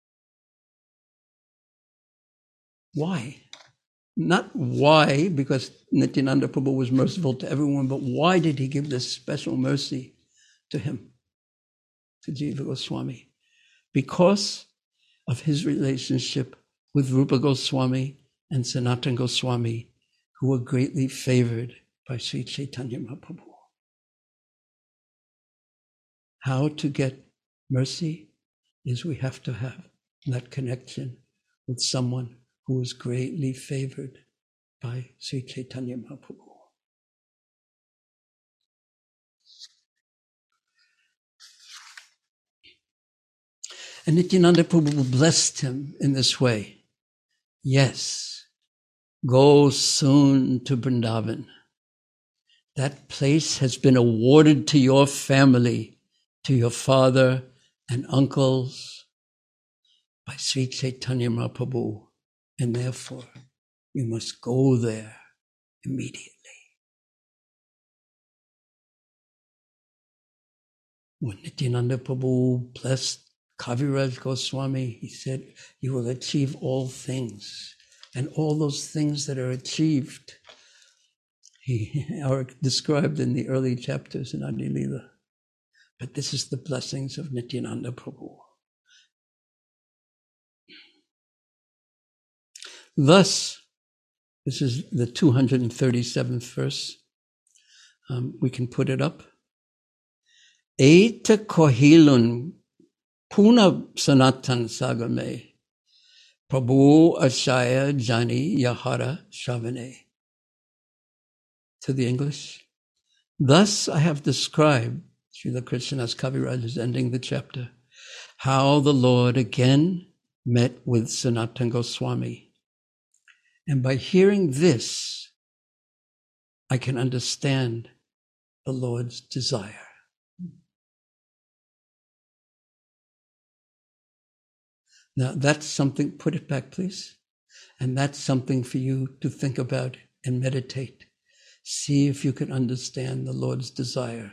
why? Not why, because Nityananda Prabhu was merciful to everyone, but why did he give this special mercy to him, to Jiva Goswami? Because of his relationship with Rupa Goswami and Sanatana Goswami, who were greatly favored by Sri Chaitanya Mahaprabhu. How to get mercy is we have to have that connection with someone who is greatly favored by Sri Chaitanya Mahaprabhu. And Nityananda Prabhu blessed him in this way. Yes, go soon to Vrindavan. That place has been awarded to your family, to your father and uncles by Sri Chaitanya Mahaprabhu, and therefore you must go there immediately. When Nityananda Prabhu blessed Kaviraj Goswami, he said, you will achieve all things, and all those things that are achieved are described in the early chapters in Adi Leela. But this is the blessings of Nityananda Prabhu. Thus, this is the 237th verse. We can put it up. Eta kohilun puna sanatan sagame Prabhu ashaya jani yahara shavane. To the English. Thus I have described, Srila Krishnadas Kaviraj is ending the chapter, how the Lord again met with Sanatana Goswami. And by hearing this, I can understand the Lord's desire. Now that's something, put it back please, and that's something for you to think about and meditate. See if you can understand the Lord's desire.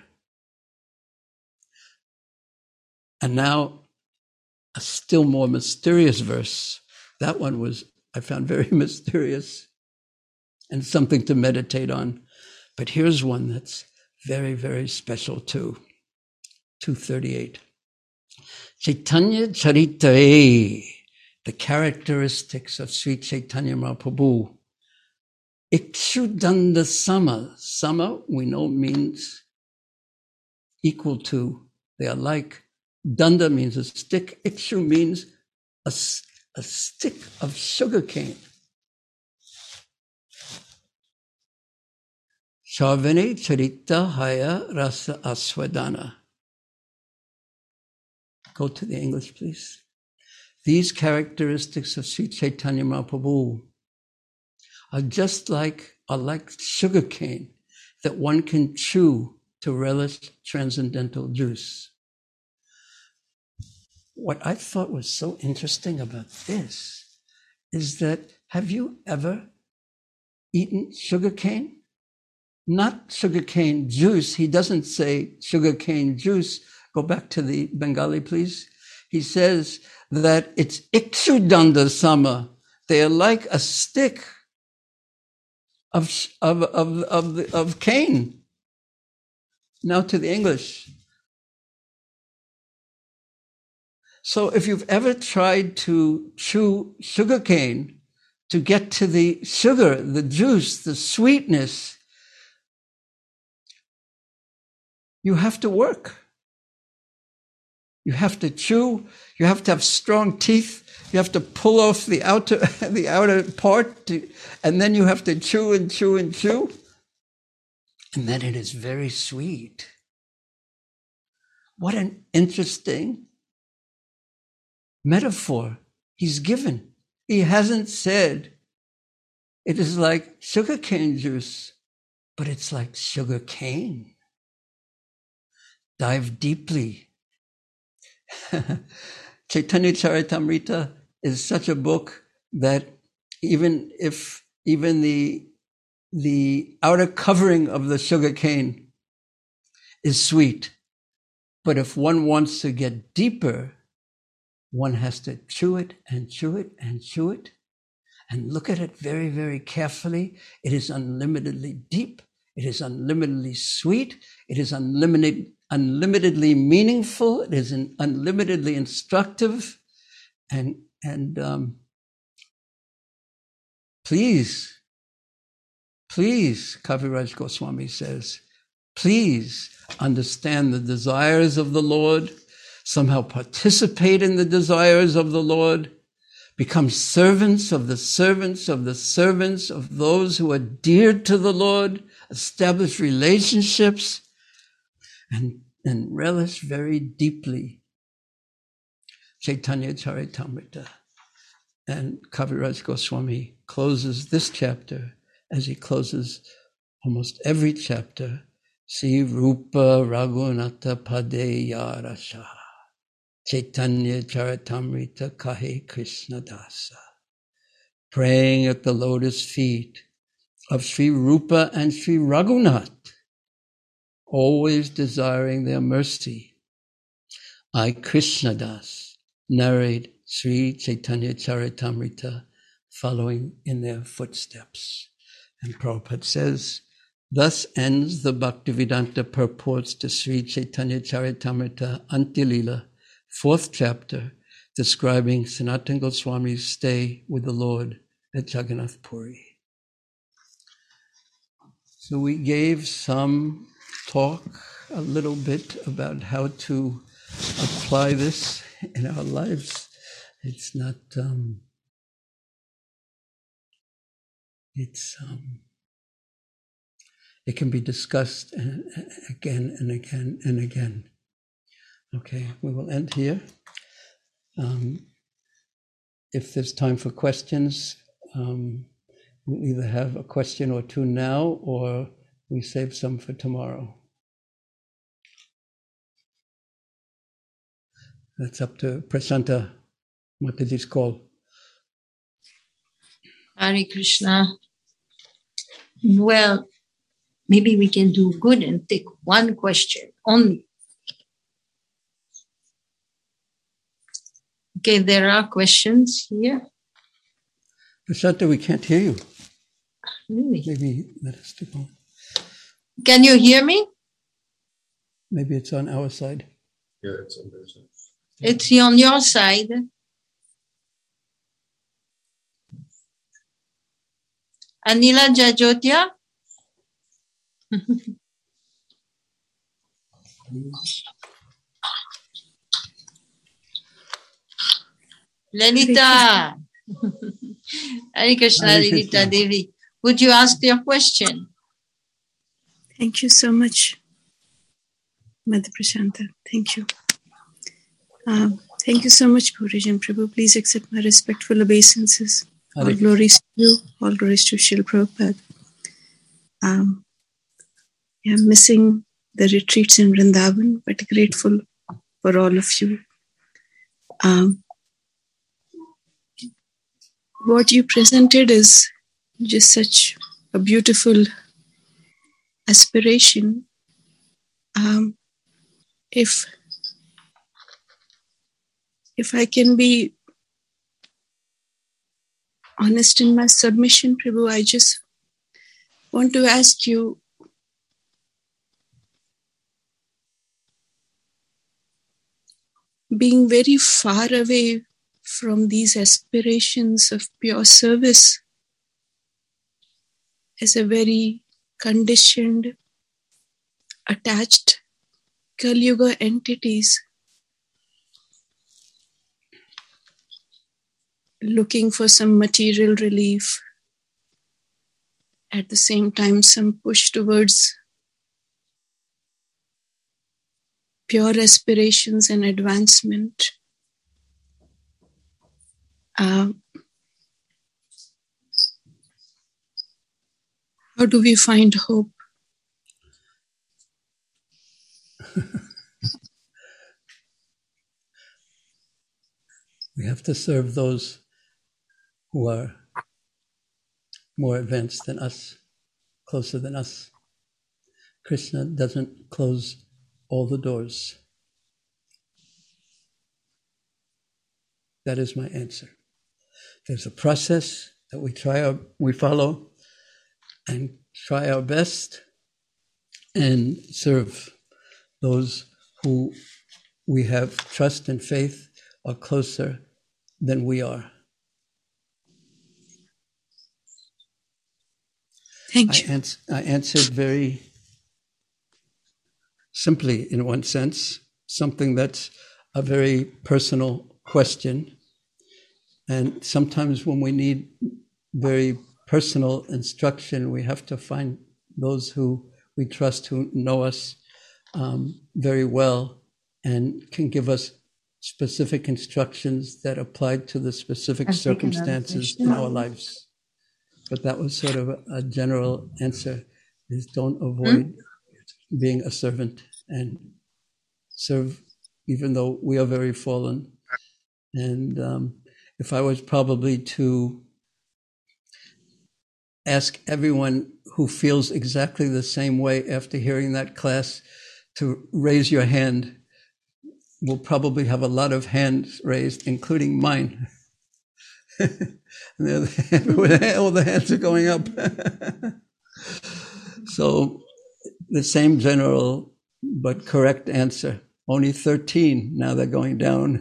And now a still more mysterious verse. That one I found very mysterious and something to meditate on. But here's one that's very, very special too. 238. Chaitanya Charitare, the characteristics of Sri Chaitanya Mahaprabhu. Ikshudanda Sama. Sama, we know, means equal to, they are like. Danda means a stick. Ikshu means a stick of sugar cane. Shavane Charita Haya Rasa Aswadana. Go to the English, please. These characteristics of Sri Chaitanya Mahaprabhu are like sugarcane that one can chew to relish transcendental juice. What I thought was so interesting about this is that, have you ever eaten sugarcane? Not sugarcane juice. He doesn't say sugarcane juice. Go back to the Bengali, please. He says that it's ikshudanda sama. They are like a stick of cane. Now to the English. So if you've ever tried to chew sugarcane to get to the sugar, the juice, the sweetness, you have to work. You have to chew. You have to have strong teeth. You have to pull off the outer part, and then you have to chew and chew and chew. And then it is very sweet. What an interesting metaphor he's given. He hasn't said it is like sugarcane juice, but it's like sugarcane. Dive deeply. Chaitanya Charitamrita is such a book that even the outer covering of the sugarcane is sweet, but if one wants to get deeper, one has to chew it and chew it and chew it and look at it very, very carefully. It is unlimitedly deep. It is unlimitedly sweet. It is unlimitedly meaningful. It is unlimitedly instructive. And please, Kaviraj Goswami says, please understand the desires of the Lord, somehow participate in the desires of the Lord, become servants of the servants of the servants of those who are dear to the Lord, establish relationships, and relish very deeply Chaitanya Charitamrita. And Kaviraj Goswami closes this chapter as he closes almost every chapter, Si Rupa Raghunatha Pade Yarasha Chaitanya Charitamrita Kahe Krishna Dasa, praying at the lotus feet of Sri Rupa and Sri Raghunath, always desiring their mercy. I, Krishna Das, narrate Sri Chaitanya Charitamrita, following in their footsteps. And Prabhupada says, thus ends the Bhaktivedanta purports to Sri Chaitanya Charitamrita Antilila, 4th chapter, describing Sanatana Goswami's stay with the Lord at Jagannath Puri. So we gave some talk a little bit about how to apply this in our lives. It's not, it can be discussed again and again and again. Okay, we will end here. If there's time for questions, we'll either have a question or two now, or we save some for tomorrow. That's up to Prashanta Mataji's call. Hare Krishna. Well, maybe we can do good and take one question only. Okay, there are questions here. Prashanta, we can't hear you. Really? Maybe let us to go. Can you hear me? Maybe it's on our side. Yeah, it's on their side. It's on your side. Anila Jajotia? Lenita. Hare Krishna, Lenita Devi. Would you ask your question? Thank you so much, Mother Prashanta. Thank you. Thank you so much, Purijan Prabhu. Please accept my respectful obeisances. All glories to you. All glories to Srila Prabhupada. I'm missing the retreats in Vrindavan, but grateful for all of you. What you presented is just such a beautiful aspiration. If I can be honest in my submission, Prabhu, I just want to ask you, being very far away from these aspirations of pure service as a very conditioned, attached Kali Yuga entities, looking for some material relief, at the same time some push towards pure aspirations and advancement. How do we find hope? We have to serve those who are more advanced than us, closer than us. Krishna doesn't close all the doors. That is my answer. There's a process that we follow and try our best and serve those who we have trust and faith are closer than we are. Thank you. I answered very simply in one sense, something that's a very personal question. And sometimes when we need very personal instruction, we have to find those who we trust, who know us very well and can give us specific instructions that apply to the specific circumstances in our lives. But that was sort of a general answer, is don't avoid being a servant and serve even though we are very fallen. And if I was probably to ask everyone who feels exactly the same way after hearing that class to raise your hand, we'll probably have a lot of hands raised, including mine. All the hands are going up. So the same general but correct answer. Only 13, now they're going down.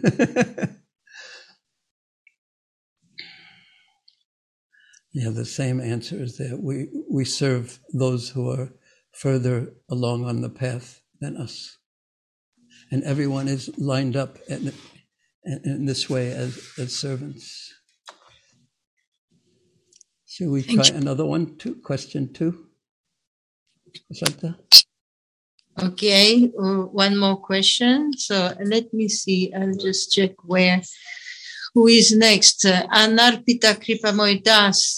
Yeah, the same answer is that we serve those who are further along on the path than us. And everyone is lined up in this way as servants. Should we try another one? Question 2? Shanta? Okay, one more question. So let me see. I'll just check who is next. Anarpita Kripamoy Das.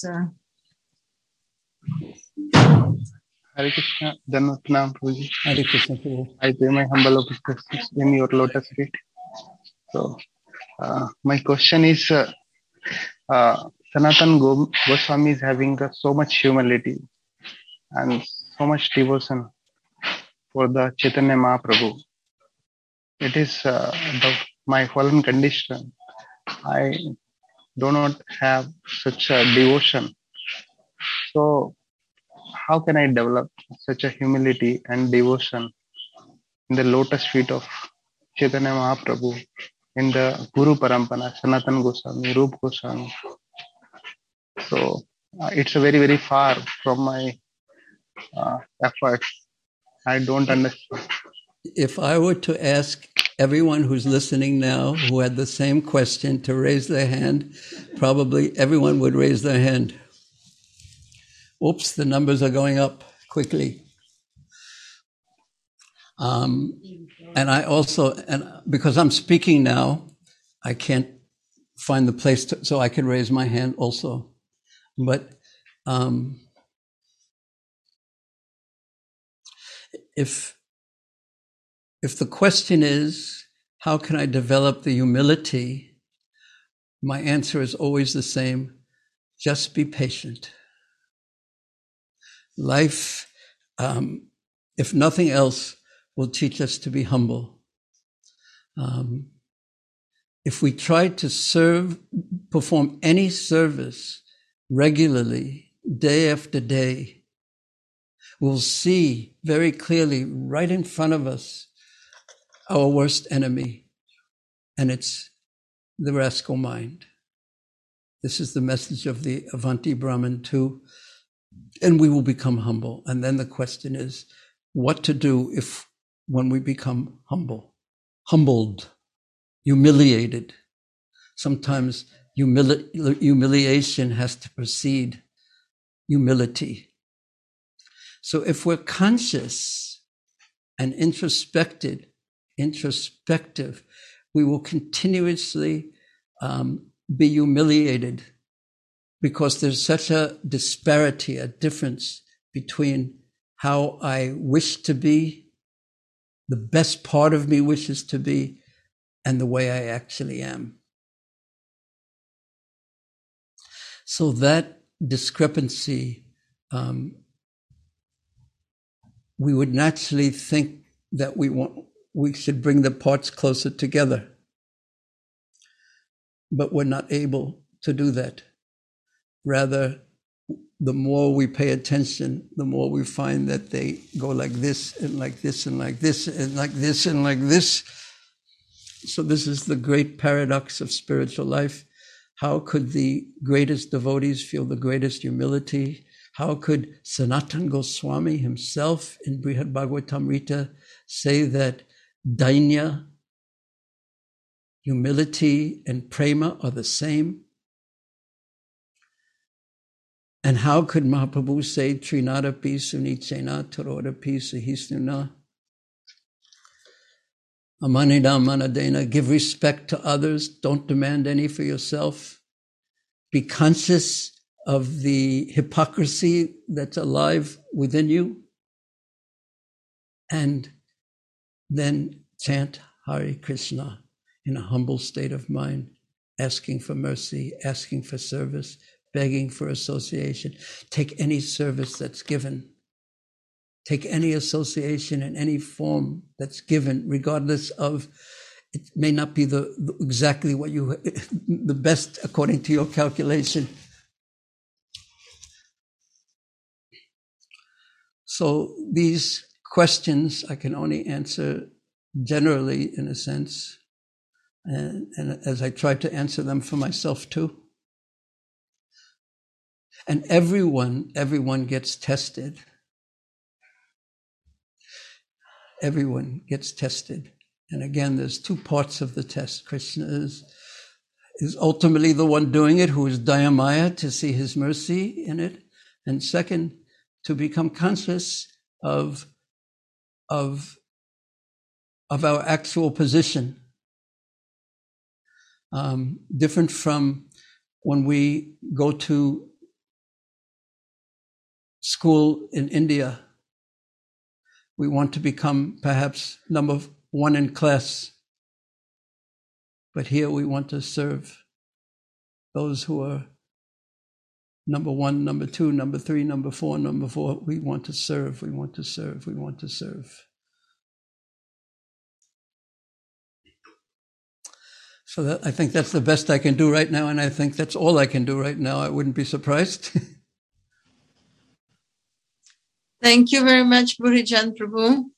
Hare Krishna, Dhanvat Pranam Prabhuji. Hare Krishna Prabhu. I pay my humble obeisances in your lotus feet. So, my question is, Sanatan Goswami is having so much humility and so much devotion for the Chaitanya Mahaprabhu. It is my fallen condition. I do not have such a devotion. So, how can I develop such a humility and devotion in the lotus feet of Chaitanya Mahaprabhu, in the Guru Parampara, Sanatan Goswami, Rup Goswami? So it's a very, very far from my efforts. I don't understand. If I were to ask everyone who's listening now who had the same question to raise their hand, probably everyone would raise their hand. Oops, the numbers are going up quickly. And I also, and because I'm speaking now, I can't find the place so I can raise my hand also. But if the question is, how can I develop the humility? My answer is always the same. Just be patient. Life, if nothing else, will teach us to be humble. If we try to perform any service regularly, day after day, we'll see very clearly right in front of us our worst enemy, and it's the rascal mind. This is the message of the Avanti Brahman too, and we will become humble. And then the question is, what to do when we become humbled, humiliated. Sometimes humiliation has to precede humility. So if we're conscious and introspective, we will continuously be humiliated because there's such a disparity, a difference between how I wish to be, the best part of me wishes to be, and the way I actually am. So that discrepancy, we would naturally think that we should bring the parts closer together. But we're not able to do that. Rather, the more we pay attention, the more we find that they go like this and like this and like this and like this and like this. So this is the great paradox of spiritual life. How could the greatest devotees feel the greatest humility? How could Sanatana Goswami himself in Brihad Bhagavatamrita say that dainya, humility, and prema are the same? And how could Mahaprabhu say Trinadapi Sunichena Tarodapi Sahisnuna? Amanida Manadena, give respect to others, don't demand any for yourself. Be conscious of the hypocrisy that's alive within you. And then chant Hare Krishna in a humble state of mind, asking for mercy, asking for service, begging for association. Take any service that's given. Take any association in any form that's given, regardless of, it may not be exactly what the best according to your calculation. So these questions I can only answer generally, in a sense, and as I try to answer them for myself too. And everyone gets tested. Everyone gets tested. And again, there's two parts of the test. Krishna is ultimately the one doing it, who is Dayamaya, to see his mercy in it. And second, to become conscious of our actual position. Different from when we go to school in India. We want to become perhaps number one in class. But here we want to serve those who are number one, number two, number three, number four. We want to serve, we want to serve, we want to serve. So I think that's the best I can do right now, and I think that's all I can do right now. I wouldn't be surprised. Thank you very much, Burijan Prabhu.